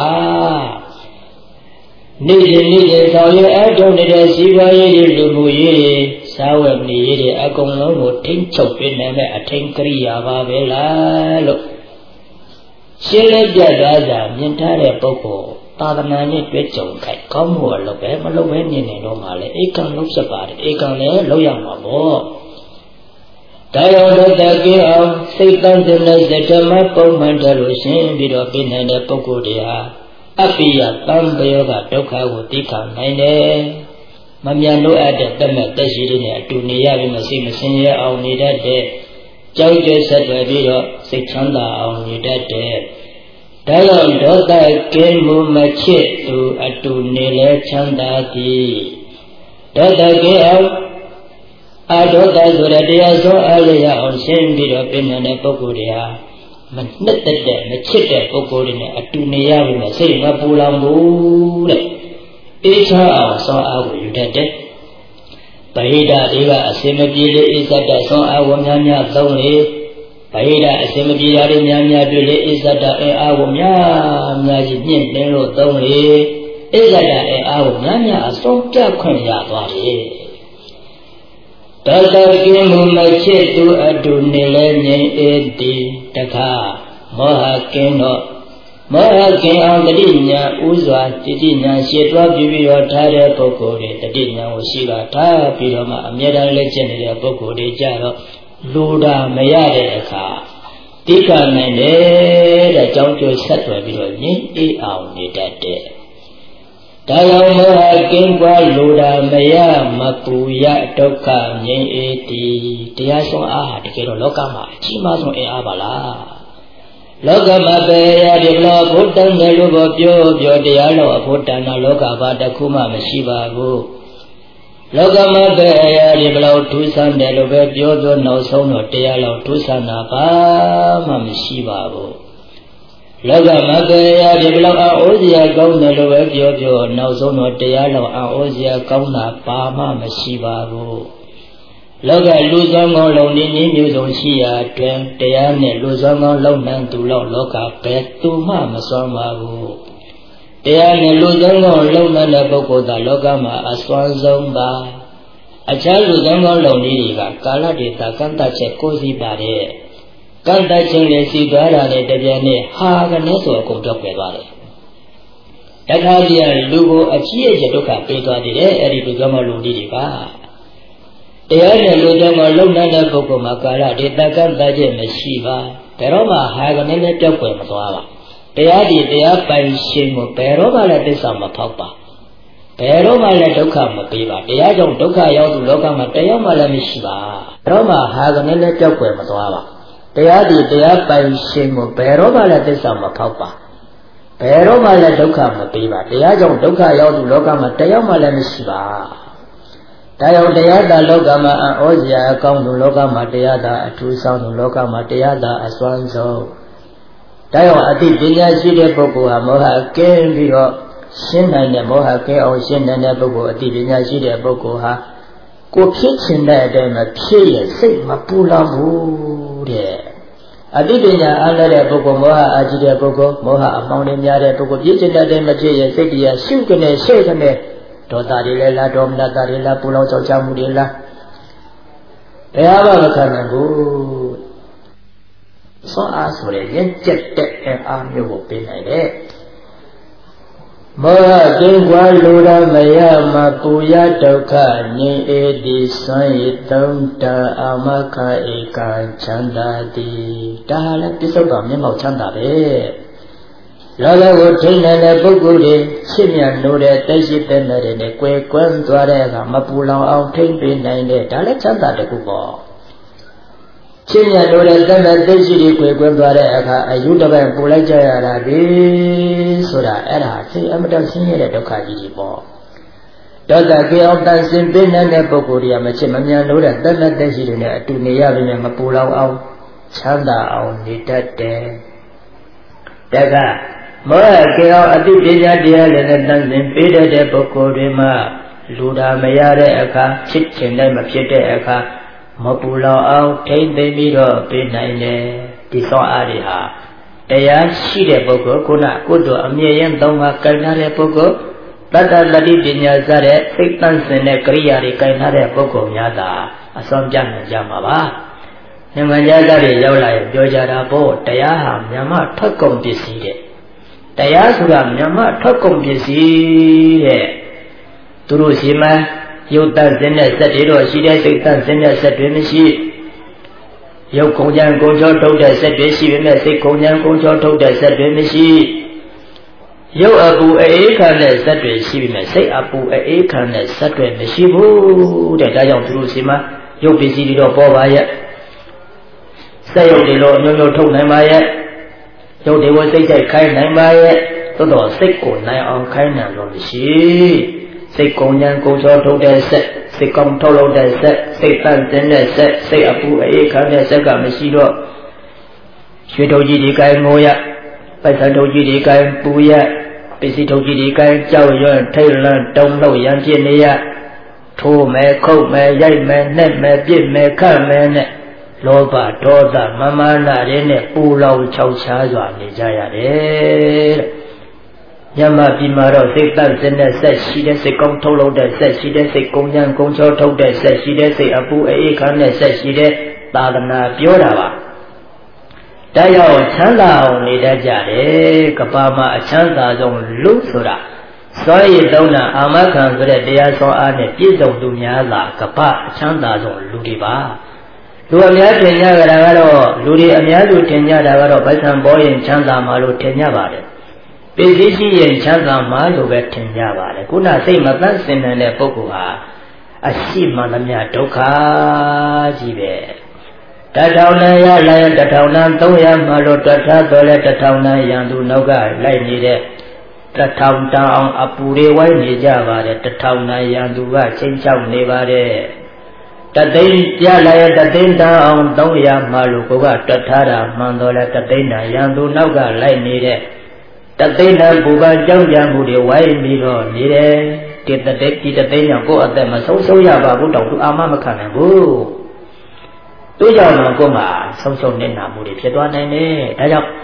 Speaker 1: နေ့စဉ်ဆောင်ရွက်အထောက်နေတဲ့စီးပွားရေးတွေလူမှုရေးတွေစားဝတ်နေရေးတွေအကုန်လုံးကိုထိမ့်ချုပ်ပေးနိုင်မဲ့အထင်ကရိယာပါပဲလားလို့ရှင်းလက်ပြသားစွာမြင်ထားတဲ့ပုဂ္ဂိုလ်သာသနာနဲ့တွေ့ကြုံခိုက်ကောင်းမှုအလုပ်ပဲမလုပ်ဘဲနေနေတော့မှလည်းဧကံလုပ်ဖြစ်ပါတယ်ဧကံလည်းလုပ်ရမှာပေါ့ဒါရောတော့တကယ်အောင်စိတ်တန်တဲ့စက်ဓမ္မပုံမှန်တယ်လို့ရှင်းပြီးတော့ပြနိုင်တဲ့ပုဂ္ဂိုလ်တွေဟာအပိယသံဃယောဂဒုက္ခကိုသိခံနိုင်တယ်မမြန်လို့အပ်တဲ့တတ်မဲ့တက်ရှိတွေနဲ့အတူနေရပြီးမစိတ်မစင်ရအောင်နေတတ်တဲ့ကြောက်ကြဆက်သွယ်ပြီးတော့စိတ်ချမ်းသာအောင်နေတတ်တဲ့ဒါကြောင့်ဒေါသကင်းမှုမချစ်သူအတူနေလဲချမ်းသာသည်ဒေါသကင်းအောင်အဒေါသဆိုတဲ့တရားဆုံးအားလျောက်အောင်ရှင်းပြီးတော့ပြင်နေတဲ့ပုဂ္ဂိုလ်တွေဟာမနှစ်သက်တဲ့မချစ်တဲ့ပုဂ္ဂိုလ်တွေနဲ့အတူနေရပြီနဲ့စိတ်မပူလောင်ဘူးတဲ့အေးချမ်းအောင်ဆောင်းအားကိုယူတတ်တယ်ဗဟိတတွေကအစင်မပြေလေအိသတ္တဆောင်းအားကိုများများသုံးလေဗဟိတအစင်မပြေတာတွေများများတွေ့လေအိသတ္တအင်အားကိုများများကြီးမြင့်တင်လို့သုံးလေအိသတ္တအင်အားကိုများများအဆုံးပြခွင့်ရသွားတယ်ဒေါသကင်းမှုမချစ်သူအတူနေလဲငြိမ်အေးတည်တခါမောဟကင်းတော့မောဟကင်းအောင်တတိညာဥစွာတတိညာရှေ့သွားပြီးပြီးတော့ထားတဲ့ပုဂ္ဂိုလ်တွေတတိညာကိုရှိတာထားပြီးတော့မှအမြဲတမ်းလက်ကျင့်နေတဲ့ပုဂ္ဂိုလ်တွေကြတော့လူတာမရတဲ့အခါတိခါနိုင်တယ်တဲ့ကြောင်းကျိုးဆက်သွယ်ပြီးတော့ငြိမ်အေးအောင်နေတတ်တဲ့ဒါကြောင့်မောဟကင်းကွာလူတာမရမပူရဒုက္ခငြိမ်းအေးတည်တရားဆုံးအားဟာတကယ်တော့လောကမှာအကြီးမားဆုံးအင်အားပါလားလောကမှာပဲရတယ်လို့ဘုဒ္ဓံတယ်လို့ပြောတရားလို့အဖို့တဏ္ဍလောကဘာတစ်ခုမှမရှိပါဘူးလောကမှာပဲရတယ်ဘလို့ထူးဆန်းတယ်လို့ပဲပြောနောက်ဆုံးတော့တရားလို့ထူးဆန်းတာဘာမှမရှိပါဘူးလောကမှာပဲရတယ်ဘလို့အိုးစရာကောင်းတယ်လို့ပဲပြောနောက်ဆုံးတော့တရားလို့အိုးစရာကောင်းတာဘာမှမရှိပါဘူးလောကလူဆောင်ကောင်းလုံးနည်းမျိုးစုံရှိရာတွင်တရားနဲ့လူဆောင်ကောင်းလုံးနှံသူလောက်လောကပဲသူမှမစွမ်းပါဘူးတတရားနဲ့လူစံကောင်းလုံတဲ့ပုဂ္ဂိုလ်သာလောကမှာအစွမ်းဆုံးပါအခြားလူစံကောင်းလုံနည်းတွေကကာလတည်းသာကန့်တတ်ချက်ကိုစီပါတယ်ကန့်တတ်ခြင်းနဲ့စီသွားတာနဲ့တပြန်နဲ့ဟာကနေဆိုအကုန်ပြောက်ပြသွားတယ်တခါတည်းလူကိုအကြီးအကျယ်ဒုက္ခပေးသွားတယ်အဲ့ဒီလူစံကောင်းလုံနည်းတွေကတရားနဲ့လူစံကောင်းလုံတဲ့ပုဂ္ဂိုလ်မှာကာလတည်းသာကန့်တတ်ချက်မရှိပါဘယ်တော့မှဟာကနေနဲ့ပြောက်ပြမသွားပါတရားဒီတရားပိုင်ရှင်ကိုဘယ်တော့မှလည်းသစ္စာမဖောက်ပါဘယ်တော့မှလည်းဒုက္ခမပေးပါတရားကြောင့်ဒုက္ခရောက်သူလောကမှာတရားမှလည်းမရှိပါဘယ်တော့မှဟာကနေလည်းကြောက်ွယ်မသွားပါတရားဒီတရားပိုင်ရှင်ကိုဘယ်တော့မှလည်းသစ္စာမဖောက်ပါဘယ်တော့မှလည်းဒုက္ခမပေးပါတရားကြောင့်ဒုက္ခရောက်သူလောကမှာတရားမှလည်းမရှိပါဒါကြောင့်တရားသာလောကမှာဩဇာအကောင်းသူလောကမှာတရားသာအထူးဆောင်သူလောကမှာတရားသာအစွမ်းဆုံးဒါကြောင့်အသိပညာရှိတဲ့ပုဂ္ဂိုလ်ဟာမောဟကင်းပြီးတော့ရှင်းနိုင်တဲ့မောဟကင်းအောင်ရှင်းနိုင်တဲ့ပုဂ္ဂိုလ်အသိပညာရှိတဲ့ပုဂ္ဂိုလ်ဟာကိုဖြစ်ချင်တဲ့အတိုင်းမဖြစ်ရစိတ်မပူလောင်ဘူးတဲ့အသိပညာအားလည်းတဲ့ပုဂ္ဂိုလ်မောဟအာကြီးတဲ့ပုဂ္ဂိုလ်မောဟအမှောင်တွေများတဲ့ပုဂ္ဂိုလ်ဖြစ်ချင်တဲ့အတိုင်းမဖြစ်ရစိတ်တရားရှုကနေရှေ့ကနေဒေါသတွေလည်းလားဒေါမနတာတွေလားပူလောင်ကြောက်ကြမှုတွေလားဘယ်ဟာမှမခံနိုင်ဘူးစောအားဆိုရရင်ကြက်တဲ့အားမျိုးကိုပေးနိုင်တယ်မောဟကင်းကွာလူရမယမပူရဒုက္ခငြိမ်အေဒီဆွမ်းရသုံးတအာမခဧကချမ်းသာတိဒါလည်းပြစ္ဆုတ်ကမျက်မှောက်ချမ်းသာပဲလောကကိုထိန်းနိုင်တဲ့ပုဂ္ဂိုလ်တွေရှင်းမြတ်လို့တဲ့တိတ်ရှိတဲ့နဲ့တွေကွယ်ကွန်းသွားတဲ့အခါမပူလောင်အောင်ထိန်းပေးနိုင်တဲ့ဒါလည်းချမ်းသာတဲ့ခုပေါ့ချင်းရလို့တဲ့တဏ္ဍသိရှိတွေကွယ်ကွန်းသွားတဲ့အခါအယုတပိုင်ပူလိုက်ကြရတာဒီဆိုတာအဲ့ဒါသိအမတဆင်းရဲတဲ့ဒုက္ခကြီးကြီးပေါ့ဒေါသကေအောင်တန်စင်ပေးတဲ့ပုဂ္ဂိုလ်တွေကမချစ်မမြန်လို့တဲ့တဏ္ဍသိရှိတွေနဲ့အတူနေရပြီနဲ့မပူလောင်အောင်ချမ်းသာအောင်နေတတ်တယ်တက္ကမောဟကေအောင်အတိပညာတရားလည်းနဲ့တန်စင်ပေးတဲ့ပုဂ္ဂိုလ်တွေမှာလူတာမရတဲ့အခါချစ်ချင်တဲ့မဖြစ်တဲ့အခါမပူလောင်အောင်ထိမ့်သိမ့်ပြီးတော့ပေးနိုင်တယ်ဒီသောအားတွေဟာတရားရှိတဲ့ပုဂ္ဂိုလ်ခုနကုသိုလ်အမြဲရင်သုံးပါးကံထားတဲ့ပုဂ္ဂိုလ်တတ္တလတိပညာစတဲ့စိတ်တန့်စင်တဲ့ကရိယာတွေကံထားတဲ့ပုဂ္ဂိုလ်များသာအစွမ်းပြနိုင်ကြမှာပါနိုင်ငံခြားသားတွေရောက်လာရင်ပြောကြတာပေါ့တရားဟာမြန်မာထွက်ကုန်ပစ္စည်းတဲ့တရားဆိုတာမြန်မာထွက်ကုန်ပစ္စည်းတဲ့သူတို့ရှိမှရုပ်တန့်စင်တဲ့စက်တွေတော့ရှိတဲ့စိတ်တန့်စင်တဲ့စက်တွေမရှိရုပ်ကုန်ကြံကုန်ချောထုတ်တဲ့စက်တွေရှိပေမဲ့စိတ်ကုန်ကြံကုန်ချောထုတ်တဲ့စက်တွေမရှိရုပ်အပူအေးခံတဲ့စက်တွေရှိပေမဲ့စိတ်အပူအေးခံတဲ့စက်တွေမရှိဘူးတဲ့ဒါကြောင့်သူတို့ရှိမှရုပ်ပစ္စည်းတွေတော့ပေါ်ပါရဲ့စက်ရုပ်တွေတော့အမျိုးမျိုးထုတ်နိုင်ပါရဲ့ရုပ်တွေကိုစိတ်ဆိုင်ခိုင်းနိုင်ပါရဲ့သို့တော့စိတ်ကိုနိုင်အောင်ခိုင်းနိုင်လို့မရှိစိတ်ကုန်ဉာဏ်ကုန်ချောထုတ်တဲ့စက်စိတ်ကောင်းထုတ်လုပ်တဲ့စက်စိတ်တန့်တင်တဲ့စက်စိတ်အပူအေးခံတဲ့စက်ကမရှိတော့ရွှေထုတ်ကြီးတွေကငိုရပိုက်ဆံထုတ်ကြီးတွေကပူရပစ္စည်းထုတ်ကြီးတွေကကြောက်ရွံ့ထိတ်လန့်တုန်လှုပ်ရန်ဖြစ်နေရထိုးမယ်ခုတ်မယ်ရိုက်မယ်နှက်မယ်ပြစ်မယ်ခတ်မယ်နဲ့လောဘဒေါသမမာနတွေနဲ့ပူလောင်ခြောက်ခြားစွာနေကြရတယ်ညမပြည်မှာတော့စိတ်တန့်စင်တဲ့ဆက်ရှိတဲ့စိတ်ကောင်းထုတ်လုပ်တဲ့ဆက်ရှိတဲ့စိတ်ကုန်ကြံကုန်ချောထုတ်တဲ့ဆက်ရှိတဲ့စိတ်အပူအေးခံတဲ့ဆက်ရှိတဲ့သာသနာပြောတာပါတရားချမ်းသာအောင်နေတတ်ကြတယ်ကပ္ပမှာအချမ်းသာဆုံးလူဆိုတာစွမ်းရည်သုံးတာအာမခံဆိုတဲ့တရားစွမ်းအားနဲ့ပြည့်စုံသူများသာကပ္ပအချမ်းသာဆုံးလူတွေပါလူအများထင်ကြကြတာကတော့လူတွေအများစုထင်ကြတာကတော့ဗိုက်ဆံပေါ်ရင်ချမ်းသာမှလို့ထင်ကြပါတယ်ပစ္စည်းရှိရင်ချမ်းသာမှလို့ပဲထင်ကြပါတယ်ခုနစိတ်မသန့်စင်တဲ့ပုဂ္ဂိုလ်ဟာအရှိမှန်သမျှဒုက္ခကြီးပဲတထောင်တန်ရလိုက်ရင်တထောင်တန်300မှလို့တထတော့လဲတထောင်တန်ရန်သူနောက်ကလိုက်နေတဲ့တထောင်တန်အောင်အပူတွေဝိုင်းနေကြပါတယ်တထောင်တန်ရန်သူကချင်းချောက်နေပါတယ်တသိန်းပြလိုက်ရင်တသိန်းတန်အောင်300မှလို့ကိုကတထားတာမှန်တော့လဲတသိန်းတန်ရန်သူနောက်ကလိုက်နေတဲ့တသိန်းတန်ဘူပန်ကြောင်းကြံမှုတွေဝိုင်းပြီးတော့နေတယ်ဒီတသိန်းကြောင့်ကိုယ့်အသက်မဆုံးရှုံးရပါဘူးတော့သူအာမမခံနိုင်ဘူးသူကြောင့်တော့ကိုယ်မှာဆုံးရှုံးနေတာမှုတွေဖြစ်သွားနိုင်တယ်ဒါကြောင့်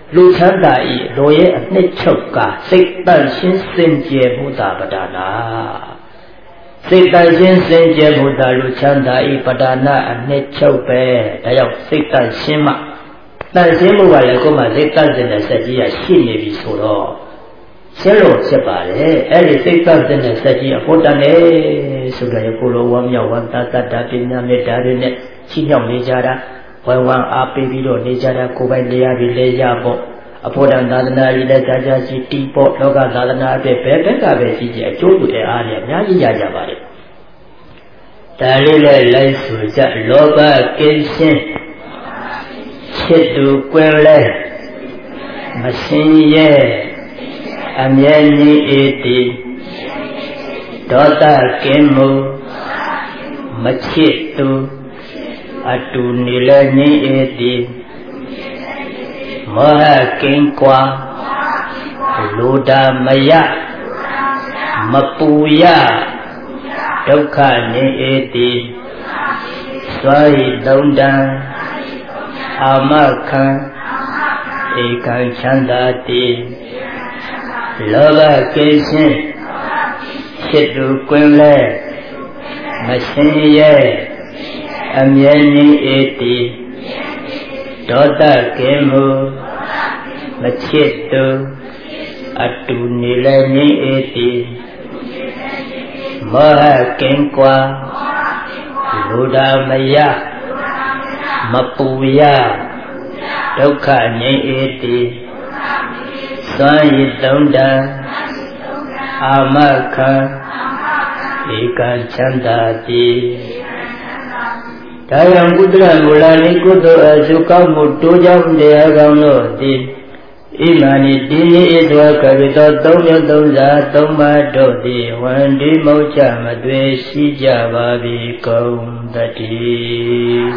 Speaker 1: လူချမ်းသာဤလိုရဲ့အနှစ်ချုပ်ကစိတ်တန့်ရှင်းစင်ကြယ်မှုသာပဒါနာစိတ်တန့်ရှင်းစင်ကြယ်မှုသာလူချမ်းသာဤပဒါနာအနှစ်ချုပ်ပဲဒါကြောင့်စိတ်တန့်ရှင်းမှတန့်ရှင်းမှုကလည်းကိုယ်မှစိတ်တန့်တဲ့စက်ကြီးကရှိနေပြီဆိုတော့ရှင်းလို့ဖြစ်ပါတယ်အဲ့ဒီစိတ်တန့်တဲ့စက်ကြီးအဖို့တန်နေဆိုတော့ကိုလိုဝမ်းမြောက်ဝမ်းသာတတ်တာပညာမေတ္တာတွေနဲ့ချီးမြှောက်နေကြတာဝမ်ဝမ်အားပေးပြီးတော့နေကြတာကိုယ်ပိုင်တရားပြီးလဲရဖို့အဖို့တန်သာသနာကြီးလက်ကြရှိတီးဖို့လောကသာသနာအတွက်ဘယ်ဘက်ကပဲရှိကြအကျိုးတွေအားနဲ့အများကြီးရကြပါတယ်ဒါလေးလည်းလိုက်ဆိုကြလောဘကင်းရှင်းချစ်သူကွယ်လဲမစင်ရဲ့အမြဲငြိမ်အေးတည်ဒေါသကင်းမှုမချစ်သူအတူနေလဲငြိမ်အေးတည်မောဟကင်းကွာလူတာမယမပူရဒုက္ခငြိမ်အေးတည်စွာဤသုံးတန်အာမခံဧကံချမ်းသာတည်လောဘကိစ္စจิตသူကွင်းလဲမစင်ရဲ့အမြဲငြိမ်အေးတည်ဒေါသကင်းမှုမချစ်သူအတူနေလဲငြိမ်အေးတည်မောဟကင်းကွာလူတာမယမပူရဒုက္ခငြိမ်အေးတည်စွမ်းရည်သုံးတန်အာမခံဧကံချမ်းသာတည်ဒါကြောင့်ကုသလမူလနိကုသိုလ်အစုကောင်းမှုတိုးကြောင်းတရားကောင်းတို့သည်ဣမာနိတိနိဣသောကပိသောသုံးမျိုးသုံးစာသုံးပါးတို့သည်ဝန္ဒီမုတ်ချမသွေရှိကြပါပြီကုန်တည်း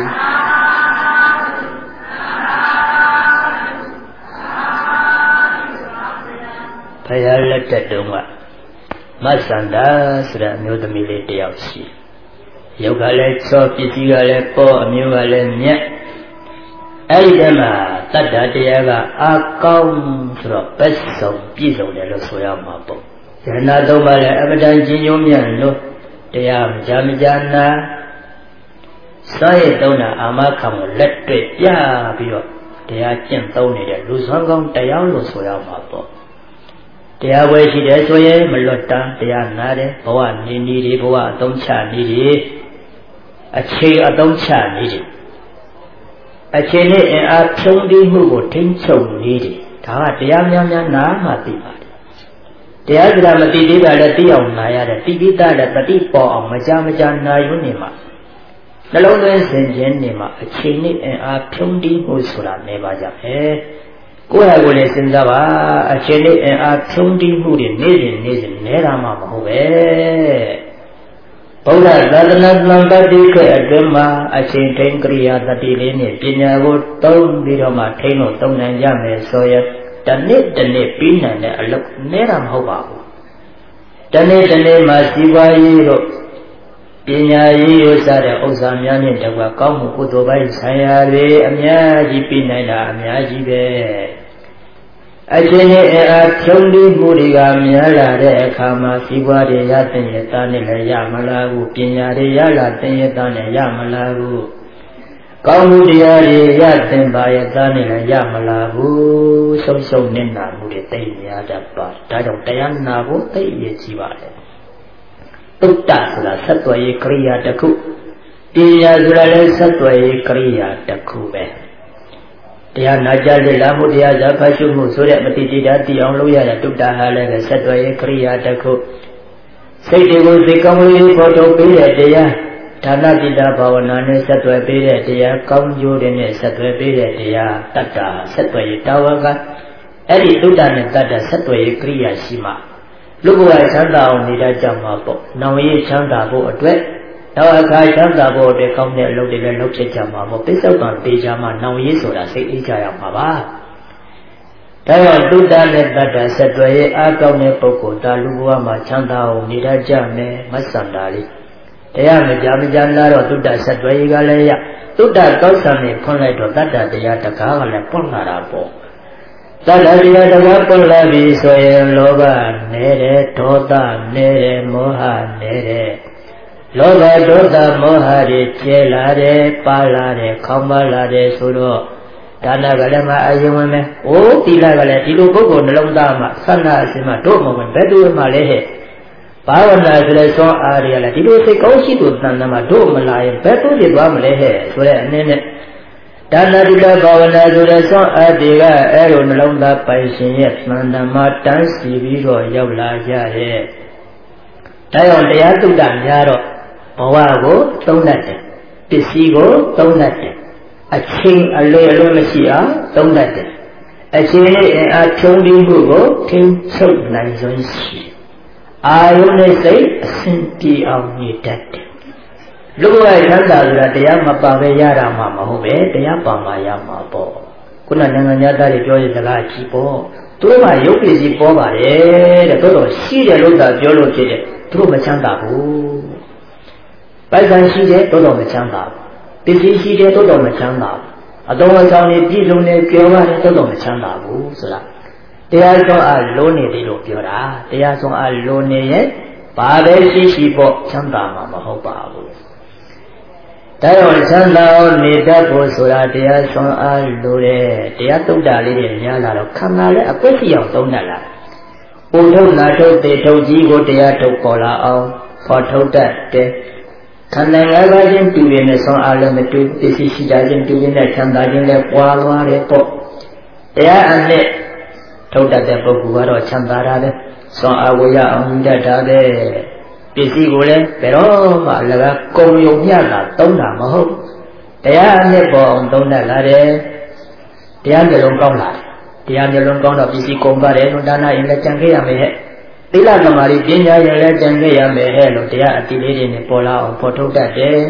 Speaker 1: ဘုရားလက်ထက်တုန်းကမဆန္ဒဆိုတဲ့အမျိုးသမီးလေးတယောက်ရှိရုပ်ကလည်းချောပစ္စည်းကလည်းပေါ်အမျိုးကလည်းမြတ်အဲ့ဒီတည်းမှာတတ္တတရားကအာကောင်းဆိုတော့ဘက်ဆုံးပြည့်စုံတယ်လို့ဆိုရမှာပေါ့ဉာဏ်သုံးပါးလည်းအပဒံကြီးညိုးမြတ်လို့တရားမကြမကြနာစောရသုံးတာအာမခံကိုလက်တွေ့ပြပြီးတော့တရားကျင့်သုံးနေတဲ့လူဆွမ်းကောင်းတရားလို့ဆိုရမှာပေါ့တရားဝဲရှိတယ်ဆိုရင်မလွတ်တမ်းတရားနာတယ်ဘဝနေနေတွေဘဝအသုံးချနေတွေအချိန်အသုံးချနေတယ်အချိန်နဲ့အင်အားဖြုံးပြီးမှုကိုထိန်းချုပ်နေတယ်ဒါကတရားများများနာမှသိပါတယ်တရားစရာမသိသေးတာလည်းသိအောင်နာရတယ်သိပြီးသားလည်းတတိပေါ်အောင်မကြမကြနာယူနေမှာနှလုံးသွင်းဆင်ခြင်နေမှာအချိန်နဲ့အင်အားဖြုံးပြီးမှုဆိုတာနေပါကြမယ်ကိုယ့်ဟာကိုယ်လည်းစဉ်းစားပါအချိန်လေးအင်အားဖြုံးတီးမှုတွေနေ့စဉ်နေတာမှမဟုတ်ပဲဗုဒ္ဓသာသနာ့သံဃာတိခေအတွင်းမှာအချိန်ထိန်ကရိယာတတိလေးနဲ့ပညာကိုသုံးပြီးတော့မှထိန်လို့သုံးနိုင်ကြမယ်ဆိုရင်တနေ့ပြီးနိုင်တဲ့အလုပ်နေတာမဟုတ်ပါဘူးတနေ့မှာစီးပွားရေးတို့ပညာရေးဥစ္စာတဲ့ဥစ္စာများနဲ့တကွာကောင်းမှုကုသိုလ်ပိုင်းဆိုင်ရာတွေအများကြီးပြီးနိုင်တာအများကြီးပဲအချင်းချင်းအားဖြုံးပြီးမှုတွေကများလာတဲ့အခါမှာစီးပွားတွေရတဲ့ရတာနဲ့လည်းရမလားဘူးပညာတွေရလာတဲ့ရတာနဲ့ရမလားဘူးကောင်းမှုတရားတွေရတဲ့ပါရတာနဲ့လည်းရမလားဘူးဆုံးနေတာမှုတွေသိများတတ်ပါဒါကြောင့်တရားနာဖို့သိရကြီးပါတယ်တုတ္တဆိုတာဆက်သွယ်ရေးကရိယာတစ်ခုပညာဆိုတာလည်းဆက်သွယ်ရေးကရိယာတစ်ခုပဲတရားနာကြလေလာမှုတရားဇာဖတ်ရှုမှုဆိုတဲ့မတိတိတာတည်အောင်လုပ်ရတဲ့တုတ္တဟာလည်းဆက်သွယ်ရေးကရိယာတစ်ခုစိတ်တွေကိုစိတ်ကောင်းလေးပေါ်ထုတ်ပေးတဲ့တရားဒါနတိတာဘာဝနာနဲ့ဆက်သွယ်ပေးတဲ့တရားကောင်းကျိုးတွေနဲ့ဆက်သွယ်ပေးတဲ့တရားတတ္တဆက်သွယ်ရေးတာဝကအဲ့ဒီတုတ္တနဲ့တတ္တဆက်သွယ်ရေးကရိယာရှိမှလူဘဝချမ်းသာအောင်နေတတ်ကြမှာပေါ့။နောင်ရေးချမ်းသာဖို့အတွက်နောက်အခါချမ်းသာဖို့အတွက်ကောင်းတဲ့အလုပ်တွေလည်းလုပ်ဖြစ်ကြမှာပေါ့။ပိဿုပံတေချာမှာနောင်ရေးဆိုတာစိတ်အေးကြရမှာပါ။ဒါကြောင့်တုတ္တနဲ့တတ္တဆက်သွယ်ရေးအားကောင်းတဲ့ပုဂ္ဂိုလ်ဒါလူဘဝမှာချမ်းသာအောင်နေတတ်ကြမယ်မဆန္ဒလေး။တရားမကြနာတော့တုတ္တဆက်သွယ်ရေးကလည်းရတုတ္တကောက်ဆံနဲ့ဖွင့်လိုက်တော့တတ္တတရားတကားကလည်းပွင့်လာတာပေါ့။ Tadadiya Dagapulabi Soya Loba Nere Toda Nere Moha Nere Loba Doda Mohari Chelare Palare Kamalare Suro Dana Galama Ayumame O Tila Gala Tilu Bogo Nalondama Sana Sima Domo Bedu Malehe Pavana Seleson Ariala Tilu Sekoshi to Tanama Domalai Bedu Dibamalehe Sura Nene Dana Dula Bavana Seleson Adiga Aaron Londa Paisin Yet Mandama Tansi Viro Yavla Jare Tayon Yatu Dan Yaro Pawago Tonate Pisigo Tonate A king a little Messia Tonate A chain a Tony Bugo King Choke Nanzonsi I only say a sinti of me that. Look at Nanda, the Yama Pavayara Mama, who made the Yapama Yama Bo. Kunananga joy the Lachi Bo. Through my Yoki Boba, the Toto, see the Luda Jolo Kid, through Machanda. By then she did Toto Machanda. This is she did Toto Machanda. I don't want to tell you, Kyoga, Toto Machanda. They are alone, they don't Pura. They are so alone, Bade Shipo, Chandama Mahobabu. They are Chanda, Nida Sura, they are so alone. They are to Dali, Yala, Kamala, a pretty of Donala. Udo Nato, they told Jigo, they are to Kola, for told that. Can I ever to win a song alone? This is she doesn't do in a Chandajan, Walla, Repo. They are a Told that the Boguaro Chambarade, so I will on that day. Busy Gule, pero Malaga, Comiana, Dona Maho. They are never on Dona Lade. They are the Longonga. They are the Longonga of Busy Combare, Dana in the Changea Mehe. They like the Maripina, and let Changea Mehe, they are activating the Pola or Porto that day.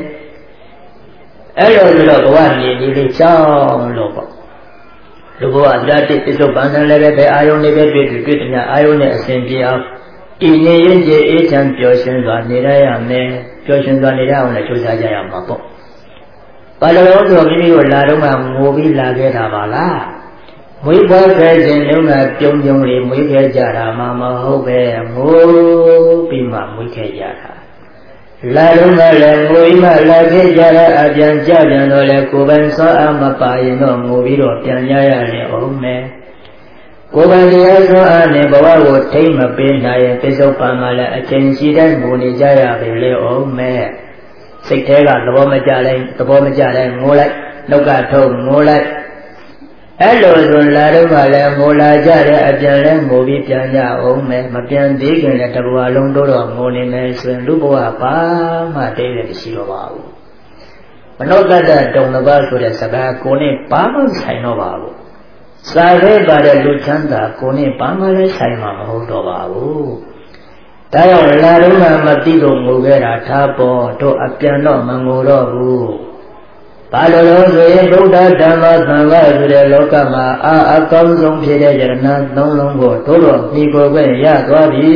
Speaker 1: Hello, one, the Chow Lobo. Logo Adati is a banner level, I only get with good I only assembly of in the champions on the Rayame, Joshua Nida on the Chusaya Mapo. But I also give you a Laruma movie Lagera. We were present in a young we Jara, Mama Hobe, Mo Pima, Wikayara. Laruma, Moima, Lagera, Ajan Jajan, or Kuban, so I'm a pioneer movie of Tianyaya, old man. Kubandia, and Nebawa would tame a pin, I am Peso Pamala, a Chensidan, Bunijaya, Bele, old man. Sectega, the Bomajale, more like Nogato, more like Hello, Laruma, Mola Jare, Ajan, movie Tianya, old man, Mapian Digan, at the Walondo, morning, and Luboa, Pama, David Silova. But not that don't know about the Saga, Kone, Pama, Sainova. Save by the Luchanda, Kone, Pama, Saima, Hodova. Tayo Laruma, Matido, Mugera, Tapo, to Apiano, Mangoro. Palolo, Buddha, Dhamma, Sangha, Lokama, comes on Pidajana, no longer, Toro, Nico, Yatwabi.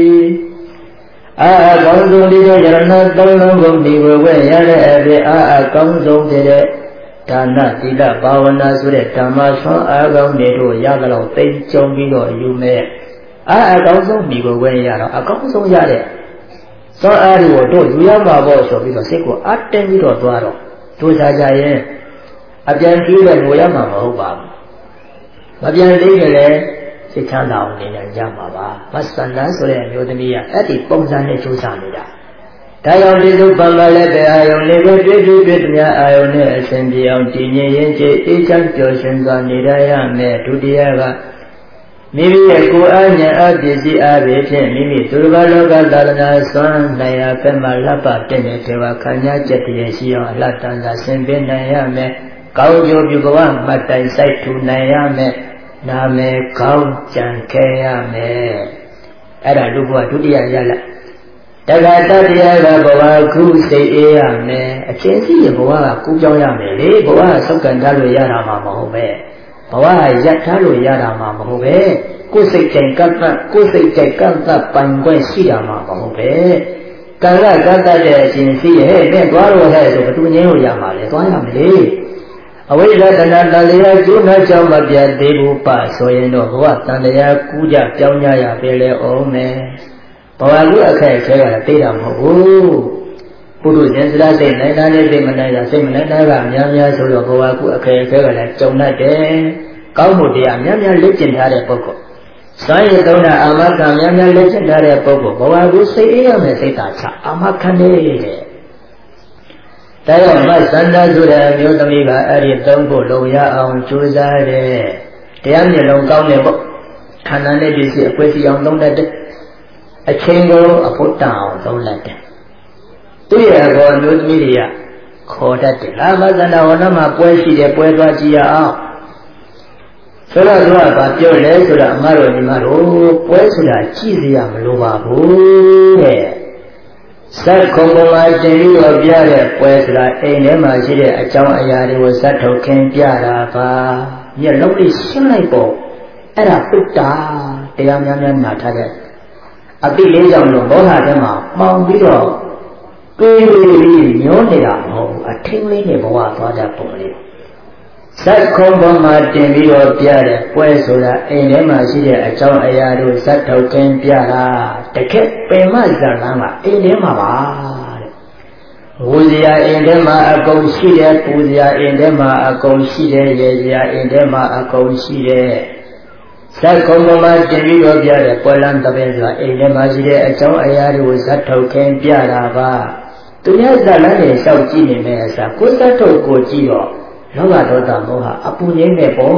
Speaker 1: Comes on Pidajana, no longer, Nico, Yare, comes on Pidaj. Tana, Tila, Pavana, Sure, Tamaso, Agam, Neto, Yagalo, Tate, Chombigo, you may. Comes on Nico, Yara, comes on Yare. So I will do, you have a voice of the sequel, attend you or Dwaro. Tusajaye, Abian Kila Muyama Hoba. Abian Legale, Sichana in Jamaba, Masana Sole, Yodia, Eti Pomsane Tusanida. Tayo Lizu Bangale, I only do Bitnia, I only send the Antini, each champions on Nidaya, to the Eva. Maybe a Kuanya Abisi Abit, Mimi Turvaloga Dalana Son, Naya Pemalapa, Teneteva Kanya Jetiasia, Latana Sembe Nayame, Kaujo Yugoan, Matai Saitu Nayame, Name Kau Jankayame. Era Lugua Dudia Yala. Tagata Diaga Boa Ku say Eame, a chancy Boa Kujayame, Boa Sokandalu Yarama Mahome. Bawa Yatalu Yarama Mahove, Kusik Jankata, Pangway Sidama Mahove, Kara Gata de Sinsi, Guaro has over 2 Yamale, အဝိဇ္ဇတဏတန်တရားကျိုးနှကြောင့်မပြတ်သေးဘူးပဆိုရင်တော့ဘဝတန်တရားကူးကြပြောင်းကြရပဲလေအောင်မယ်ဘဝလူအခက်အခဲကသိတာမဟုတ်ဘူးပုထုဇဉ်စရာစိတ်နိုင်တာနဲ့စိတ်မနိုင်တာစိတ်မနိုင်တာကများများဆိုတော့ဘဝကူအခက်အခဲကလည်းကြုံတတ်တယ်ကောင်းမှုတရားများများလေ့ကျင့်ထားတဲ့ပုဂ္ဂိုလ်စွမ်းရည်သုံးတာအာမခံများများလေ့ကျင့်ထားတဲ့ပုဂ္ဂိုလ်ဘဝကူစိတ်အေးရမယ်စိတ်သာချအာမခံနေတဲ့တရားမစန္ဒဆိုတဲ့အမျိုးသမီးကအဲ့ဒီသုံးဖို့လုံရအောင်ကြိုးစားတယ်တရားမျက်လုံးကောင်းတဲ့ပေါ့ခန္ဓာနဲ့ပြည့်စုံအကွက်စီအောင်သုံးတတ်တဲ့အချိန်ကိုအဖို့တန်အောင်သုံးလိုက်တယ်သူ့ရဲ့ဘောအမျိုးသမီးတွေကခေါ်တတ်တယ်လာမစန္ဒဝနမှာပွဲရှိတယ်ပွဲသွားကြည့်ရအောင်ဆိုတော့သူကပြောလဲဆိုတော့အမတို့ညီမတို့ပွဲဆိုတာကြည့်စရာမလိုပါဘူးတဲ့ဇတ်ခုံပေါ်မှာတင်ပြီးတော့ပြတဲ့ပွဲဆိုတာအိမ်ထဲမှာရှိတဲ့အကြောင်းအရာတွေကိုဇတ်ထုတ်ခင်းပြတာပါမျက်လုံးလေးရှင်းလိုက်ပေါ့အဲ့ဒါပုတ္တာတရားများများနာထားတဲ့အတိလေးကြောင့်လို့ဘောဓထဲမှာမှောင်ပြီးတော့တွေးပြီးညှိုးနေတာမဟုတ်ဘူးအထင်းလေးနဲ့ဘဝသွားတဲ့ပုံလေးဇတ်ခုံပေါ်မှာတင်ပြီးတော့ပြတဲ့ပွဲဆိုတာအိမ်ထဲမှာရှိတဲ့အကြောင်းအရာတို့ဇတ်ထုတ်ခင်းပြတာတခက်ပင်မဇာလန်းကအိမ်ထဲမှာပါတဲ့ဝူစရာအိမ်ထဲမှာအကုန်ရှိတယ်ပူစရာအိမ်ထဲမှာအကုန်ရှိတယ်ရေစရာအိမ်ထဲမှာအကုန်ရှိတယ်ဇတ်ခုံပေါ်မှာတင်ပြီးတော့ပြတဲ့ပွဲလန်းတပည့်ဆိုတာအိမ်ထဲမှာရှိတဲ့အကြောင်းအရာတို့ဇတ်ထုတ်ခင်းပြတာပါသူများဇာလန်းတွေလျှောက်ကြည့်နေမယ်အစားကိုယ်ဇတ်ထုတ်ကိုကြည့်တော့လောဘဒေါသမောဟအပူငိမ့်မဲ့ပေါ့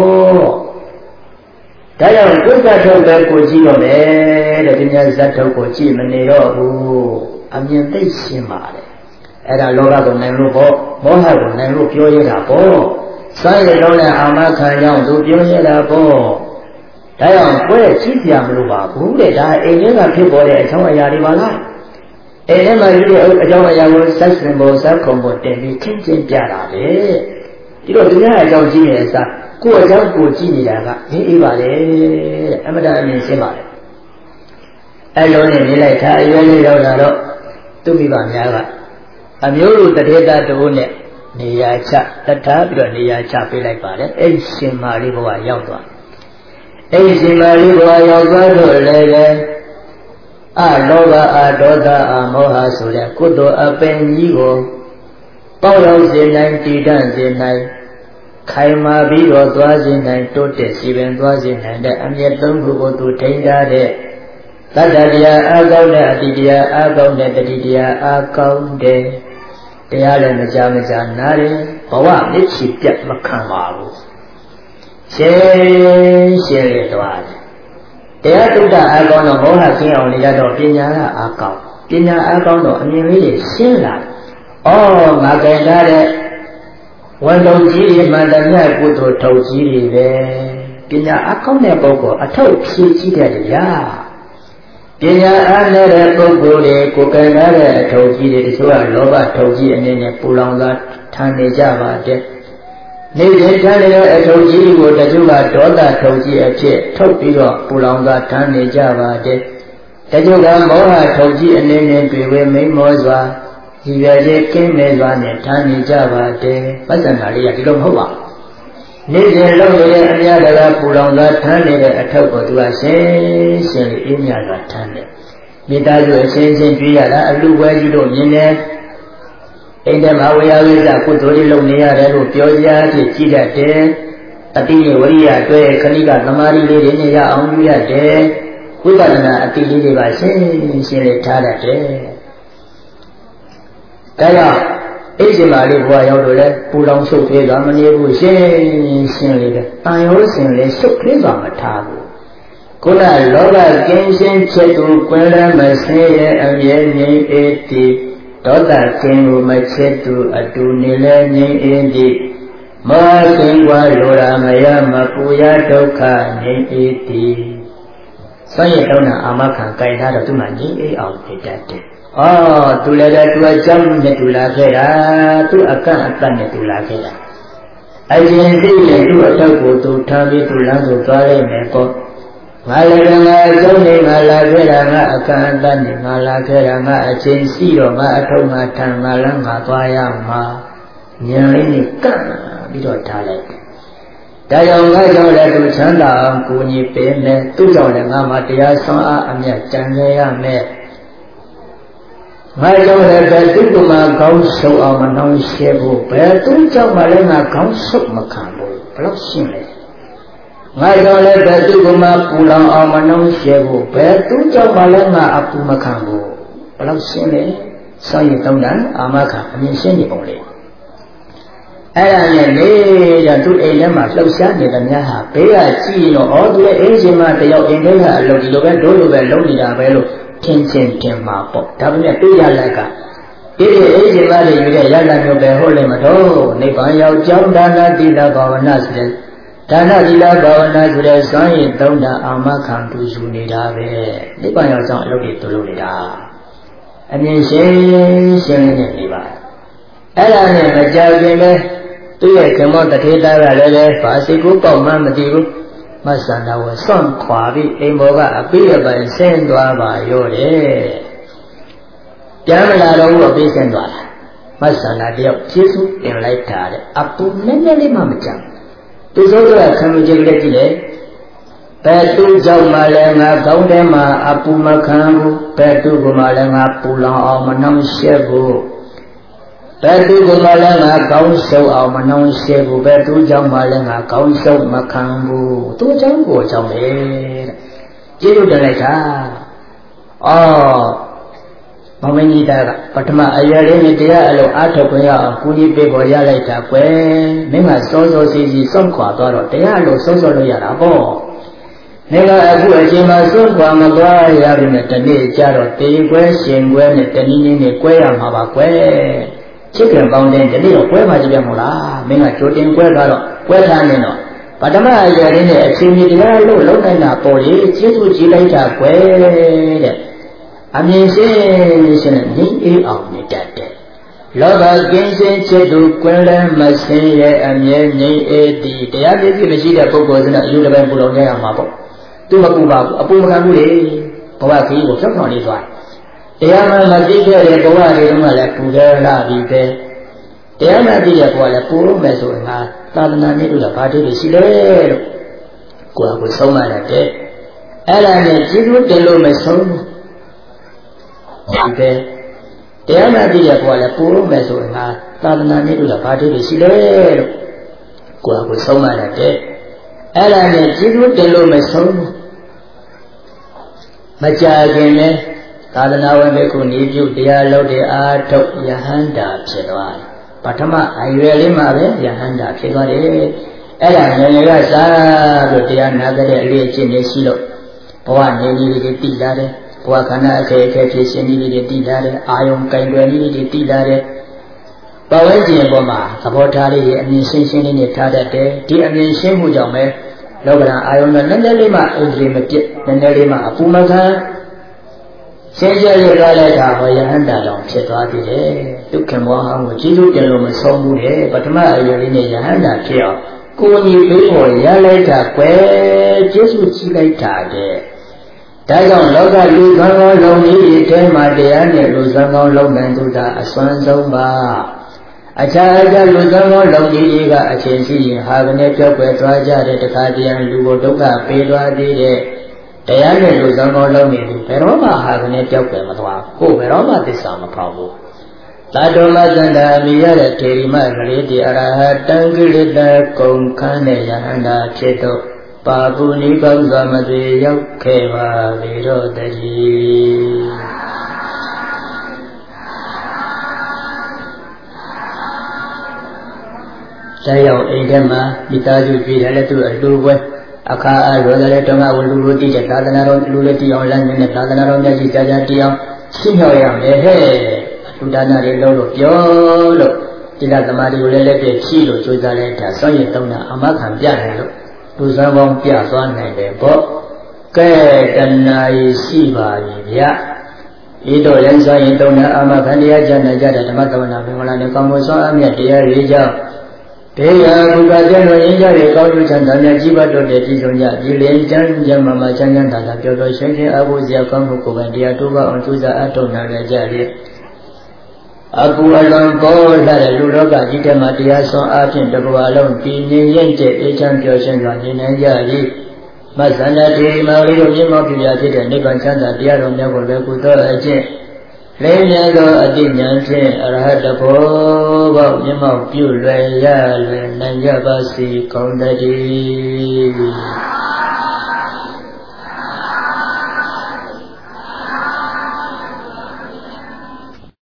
Speaker 1: ဒါကြောင့်ကိုယ်ဇတ်ထုတ်ပဲကိုကြည့်တော့မယ်တဲ့ဒီများဇတ်ထုတ်ကိုကြည့်မနေတော့ဘူးအမြင်သိရှင်းပါလေအဲ့ဒါလောဘကိုနိုင်လို့ပေါ့မောဟကိုနိုင်လို့ပြောရတာပေါ့စွမ်းရည်လုံးနဲ့အာမခံကြောင့်သူပြောရတာပေါ့ဒါကြောင့်ကိုယ်ကြည့်ပြမလို့ပါဘူးတဲ့ဒါအိမ်ထဲကဖြစ်ပေါ်တဲ့အကြောင်းအရာတွေပါလားအိမ်ထဲမှာရှိတဲ့အကြောင်းအရာကိုဇတ်စင်ပေါ်ဇတ်ခုံပေါ်တင်ပြီးချင်းချင်းပြတာလေဒီတော့သူများအကြောင်းကြည့်နေတဲ့အစားကိုယ့်အကြောင်းကိုကြည့်နေတာကအေးပါလေတဲ့အမတန်အမြင်ရှင်းပါလေအဲ့လိုနဲ့နေလိုက်တာအရွယ်လေးရောက်လာတော့သူမိဘများကအမျိုးလူတထေတာတို့နဲ့နေရာချတထားပြီးတော့နေရာချပေးလိုက်ပါတယ်အဲ့ရှင်မာလေးဘဝရောက်သွားအဲ့ရှင်မာလေးဘဝရောက်သွားတော့လည်းပဲအလောဘအဒေါသအမောဟဆိုတဲ့ကုသိုလ်အပင်ကြီးကိုပေါရောက်စေနိုင်တည်တံ့စေနိုင်ခိုင်မာပြီးတော့သွားစေနိုင်တိုးတက်စီပင်သွားစေနိုင်တဲ့အမြတ်သုံးခုကိုသူထိန်းထားတဲ့သတ္တတရားအကောင်းတဲ့အတ္တိတရားအကောင်းတဲ့တတိတရားအကောင်းတဲ့တရားလည်းမကြမကြနားတယ်ဘဝမျက်ခြေပြတ်မခံပါဘူးရှင်းရှင်းလေးသွားတယ်တရားတုဒ္ဒအကောင်းတော့မောဟကင်းအောင်နေရတော့ပညာကအကောင်းပညာအကောင်းတော့အမြင်လေးတွေရှင်းလာတယ်ငါကြင်လာတဲ့ဝန်တော်ကြီးတွေမှန်တယ်မြတ်ကုသိုလ်ထုတ်ကြီးတွေပဲပညာအကောင်းတဲ့ပုဂ္ဂိုလ်အထောက်ဖြည့်ကြည့်တဲ့ရာပညာအားနည်းတဲ့ပုဂ္ဂိုလ်တွေကိုကြင်လာတဲ့အထုတ်ကြီးတွေတချို့ကလောဘထုတ်ကြီးအနေနဲ့ပူလောင်သာထမ်းနေကြပါတယ်နေစဉ်ထမ်းနေတဲ့အထုတ်ကြီးကိုတချို့ကဒေါသထုတ်ကြီးအဖြစ်ထုတ်ပြီးတော့ပူလောင်သာထမ်းနေကြပါတယ်တချို့ကမောဟထုတ်ကြီးအနေနဲ့တွေ့ဝဲမိမောစွာဒီရရဲ့ကင်းမဲ့စွာနဲ့ထမ်းနေကြပါတယ်ပဿနာလေးကဒီလိုမဟုတ်ပါဘူးနေ့စဉ်လုံးနေတဲ့အများတကာပူလောင်သာထမ်းနေတဲ့အထောက်ကိုသူကရှင်းရှင်းလေးအင်းမြစွာထမ်းတယ်မိသားစုအချင်းချင်းကြွေးရတာအလူပွဲကြီးတို့မြင်တယ်အိမ်ထဲမှာဝေယဝိဇကုသိုလ်လေးလုပ်နေရတယ်လို့ပြောကြဖြစ်ကြည့်တတ်တယ်အတိယဝရိယအတွဲခဏိကသမာဓိလေးတွေနဲ့ရအောင်ယူရတယ်ဝိပဿနာအတိလေးတွေပါရှင်းရှင်းလေးထားတတ်တယ်ဒါကြောင့်အိမ်ရှင်မာလေးဘဝရောက်လို့လဲပူလောင်ရှုပ်သေးတာမနေဘူးရှင်းရှင်းလေးပဲတန်ရောစင်လေးရှုပ်သေးတာမထားဘူးခုနလောဘကင်းရှင်းချက်ကိုကွယ်လမ်းမဆင်းရဲ့အမြဲငြိမ်းအေးတည်ဒေါသကင်းကိုမချက်သူအတူနေလဲငြိမ်းအေးတည်မောဟကင်းကွာလိုရာမရမပူရဒုက္ခငြိမ်းအေးတည်ဆွမ်းရတောင်းတာအာမခံကြိုင်ထားတော့သူမှငြိမ်းအေးအောင်ဖြစ်တတ်တယ်သူလည်းသူအကြောင်းနဲ့တူလာခဲ့တာသူအကန့်အသတ်နဲ့တူလာခဲ့တာအရင်သိရင်သူအထောက်ကိုသူထားပြီးသူလမ်းကိုသွားလိုက်မယ်ပေါ့ငါလည်းငါအကြောင်းနဲ့ငါလာခဲ့တာငါအကန့်အသတ်နဲ့ငါလာခဲ့တာငါအချင်းရှိတော့ငါအထောက်ငါထံငါလမ်းငါသွားရမှာဉာဏ်လေးနဲ့ကပ်ပြီးတော့ထားလိုက်ဒါကြောင့်ငါကြောင့်လည်းသူချမ်းသာအောင်ကိုကြီးပေးမယ်သူကြောင့်လည်းငါမှတရားဆောင်အားအမြတ်ကြံရရမယ်ငါကြောင့်လည်းဘယ်သူကမှကောင်းဆုပ်အောင်မနှောင့်ယှက်ဘူးဘယ်သူကြောင့်မှလည်းငါကောင်းဆုပ်မခံဘူးဘလို့ရှင်းလဲငါကြောင့်လည်းဘယ်သူကမှပူလောင်အောင်မနှောင့်ယှက်ဘူးဘယ်သူကြောင့်မှလည်းငါအပူမခံဘူးဘလို့ရှင်းလဲစောင့်ရတောင်းတာအာမခံအမြင်ရှင်းနေပုံလေးအဲ့ဒါနဲ့လေရသူအိမ်ထဲမှာလှုပ်ရှားနေတဲ့များဟာဘေးကကြည့်တော့ဩသူရဲ့အင်းရှင်မတယောက်အိမ်ထဲကအလုပ်ဒီလိုပဲတို့လိုပဲလုပ်နေတာပဲလို့ထင်ချင်းတင်မှာပေါ့ဒါပေမဲ့တွေ့ရလိုက်ကဒီအင်းရှင်မတွေယူတဲ့ရလမျိုးပဲဟုတ်လိမ့်မတော့နိဗ္ဗာန်ရောက်ကြောင်းဒါနသီလဘာဝနာဆိုတဲ့ဒါနသီလဘာဝနာဆိုတဲ့စွမ်းရည်သုံးတာအာမခံသူယူနေတာပဲနိဗ္ဗာန်ရောက်ကြောင်းအလုပ်တွေသူလုပ်နေတာအမြင်ရှင်းရှင်းနေနေပါအဲ့ဒါနဲ့မကြောက်ခင်ပဲသူ့ရဲ့ခမောတထေသားကလည်းဘာစိတ်ကိုပေါက်မှမသိဘူးမဆန္ဒဝဆွန့်ခွာပြီးအိမ်ပေါ်ကအပိအပိုင်ဆင်းသွားပါရောတဲ့ပြန်မလာတော့ဘူးအပိဆင်းသွားတာမဆန္ဒတယောက်ကျေးဇူးတင်လိုက်တာတဲ့အပူနည်းနည်းလေးမှမကြောက်သူစိုးကခံယူကြတဲ့ကြည့်လေဘယ်သူကြောင့်မှလည်းငါကောင်းတယ်မှာအပူမခံဘူးဘယ်သူကမှလည်းငါပူလောင်အောင်မနှောင့်ယှက်ဘူးဘယ်သူကမှလည်းငါကောင်းဆုပ်အောင်မနှောင့်ယှက်ဘူးဘယ်သူကြောင့်မှလည်းငါကောင်းဆုပ်မခံဘူးသူကြောင့်ကိုကြောင့်လေတဲ့ကျေးဇူးတင်လိုက်တာမောင်မင်းကြီးကပထမအရွယ်လေးနဲ့တရားအလုံးအားထုတ်ခွင့်ရအောင်ကူညီပေးပေါ်ရလိုက်တာကွယ်မင်းကစောစောစီစီစွန့်ခွာသွားတော့တရားအလုံးဆုံးစောလို့ရတာပေါ့နေကအခုအချိန်မှာစွန့်ခွာမသွားရပြီနဲ့တနေ့ကျတော့တေကွဲရှင်ကွဲနဲ့တနည်းနည်းနဲ့ကွဲရမှာပါကွယ်ချစ်ခင်ပေါင်းတဲ့ဒီနေ့တော့ကွဲမှကြည့်ပြမို့လားမင်းကကြိုတင်ကွဲသွားတော့ကွဲထားနေတော့ပထမအရွယ်လေးနဲ့အချိန်ကြီးတရားလို့လုံးနိုင်တာပေါ်လေကျေးဇူးကြီးလိုက်တာကွယ်တဲ့အမြင်ရှင်းရှင်းနဲ့ငြိမ်းအေးအောင်နေတတ်တယ်လောဘကင်းစင်ချစ်သူကွယ်လည်းမဆင်းရဲ့အမြဲငြိမ်းအေးသည်တရားပြည့်စုံမရှိတဲ့ပုဂ္ဂိုလ်ဆိုတော့အယူတစ်ပိုင်းပူလောင်ကြရမှာပေါ့သူမပူပါဘူးအပူမခံဘူးလေဘဝခရီးကိုဖြောင်းဖြောင်းလေးသွားတရားမှမသိခဲ့တဲ့ဘဝတွေတုန်းကလည်းပူကြလာပြီးပဲတရားမှသိတဲ့ဘဝလည်းပူလို့မယ်ဆိုရင်ငါသာသနာ့နည်းတို့ကဘာတွေရှိလဲလို့ကိုယ်ကဆုံးမရတဲ့အဲ့ဒါနဲ့ကျေးဇူးတင်လို့မဆုံးဘူးဒီပဲတရားမှသိတဲ့ဘဝလည်းပူလို့မယ်ဆိုရင်ငါသာသနာ့နည်းတို့ကဘာတွေရှိလဲလို့ကိုယ်ကဆုံးမရတဲ့အဲ့ဒါနဲ့ကျေးဇူးတင်လို့မဆုံးဘူးမကြာခင်လည်းသာသနာ့ဝန်တွေကိုနေပြုတရားလုပ်တဲ့အားထုတ်ယဟန္တာဖြစ်သွားတယ်ပထမအရွယ်လေးမှာပဲယဟန္တာဖြစ်သွားတယ်အဲ့ဒါငယ်ငယ်ကစားလို့တရားနာတဲ့အလေးအကျင့်တွေရှိလို့ဘဝနေနည်းတွေတည်လာတယ်ဘဝခန္ဓာအခက်အခဲဖြစ်ရှင်နည်းတွေတည်လာတယ်အာယုံကံွယ်နည်းတွေတည်လာတယ်ပဝဲခြင်းပေါ်မှာသဘောထားလေးတွေအမြင်ရှင်းရှင်းလေးနဲ့ထားတတ်တယ်ဒီအမြင်ရှင်းမှုကြောင့်ပဲလောကဓာတ်အာယုံနဲ့နည်းနည်းလေးမှအင်္ဂလိပ်မပြည့်နည်းနည်းလေးမှအပူမခံရှင်းရှင်းလေးထားလိုက်တာဟောယဟန္တာတော်ဖြစ်သွားပြီလေဒုက္ခမောဟကိုကျေးဇူးတင်လို့မဆုံးဘူးလေပထမအရွယ်လေးနဲ့ယဟန္တာဖြစ်အောင်ကိုကြီးလေးကိုရလိုက်တာကွယ်ကျေးဇူးကြီးလိုက်တာတဲ့ဒါကြောင့်လောကလူကောင်းကောင်းလုံးကြီးဒီထဲမှာတရားနဲ့လူကောင်းကောင်းလုံးနိုင်သူတာအစွမ်းဆုံးပါအခြားအခြားလူကောင်းကောင်းလုံးကြီးကအချင်းရှိရင်ဟာကနေပြောက်ွယ်သွားကြတဲ့တခါတည်းလူကိုဒုက္ခပေးသွားသေးတဲ့တရားနဲ့လူကောင်းကောင်းလုံးနေသူဘယ်တော့မှဟာကနေပြောက်ွယ်မသွားကိုယ်ဘယ်တော့မှသစ္စာမဖောက်ဘူးသာတုမသန္တာမိရတဲ့ထေရီမကလေးတိအရဟတံကိလေသာကုန်ခန်းတဲ့ယဟန္တာဖြစ်တော့ပါပုနိကောင်းစွာမသွေရောက်ခဲ့ပါလေတော့တည်းတရားအိမ်ထဲမှာမိသားစုပြည်တယ်လည်းသူအလူပွဲအခါအားရောလည်းတောင်းကဝလူလူတည်တဲ့သာသနာတော်လူလေးတည်အောင်လမ်းနေတဲ့သာသနာတော်မျက်စိကြာကြာတည်အောင်ရှင်းရောက်ရမယ်ဟဲ့လူဒါနာတွေလုံးလို့ပြောလို့ဒီကသမားတွေကိုလည်းလက်ပြဖြီးလို့ကြိုးစားလိုက်တာစောင့်ရတုံးတာအမခံပြတယ်လို့လူစံပေါင်းပြသွားနိုင်တယ်ပေါ့ကဲတဏှာရှိပါပြီဗျဤတော့လည်းစောင့်ရတုံးတာအမခံတရားကြနာကြတဲ့ဓမ္မသဝနာမင်္ဂလာနဲ့ကောင်းမွန်စွာအမြတ်တရားတွေကြောင့်ဒေယဘုရားကျမ်းတော်ရင်းကြတဲ့ကောင်းကျိုးချမ်းသာများကြီးပွားတော်တဲ့ပြည်စုံကြပြည်လင်းချမ်းချမ်းမာချမ်းချမ်းသာသာပျော်ပျော်ရွှင်ရွှင်အဖို့စရာကောင်းမှုကိုယ်ပိုင်တရားတိုးပါအောင်ကြိုးစားအထောက်နာကြရ Aku alon bola luloga jika mati ason atin debu alon pini yente echan piosen lani nanjari masana di maulu nyemo pia tidak niban chanda dia romnya boleh kudo aje lainnya lo adi nyanse arahada boba nyemo piu laya nanja basi kondadi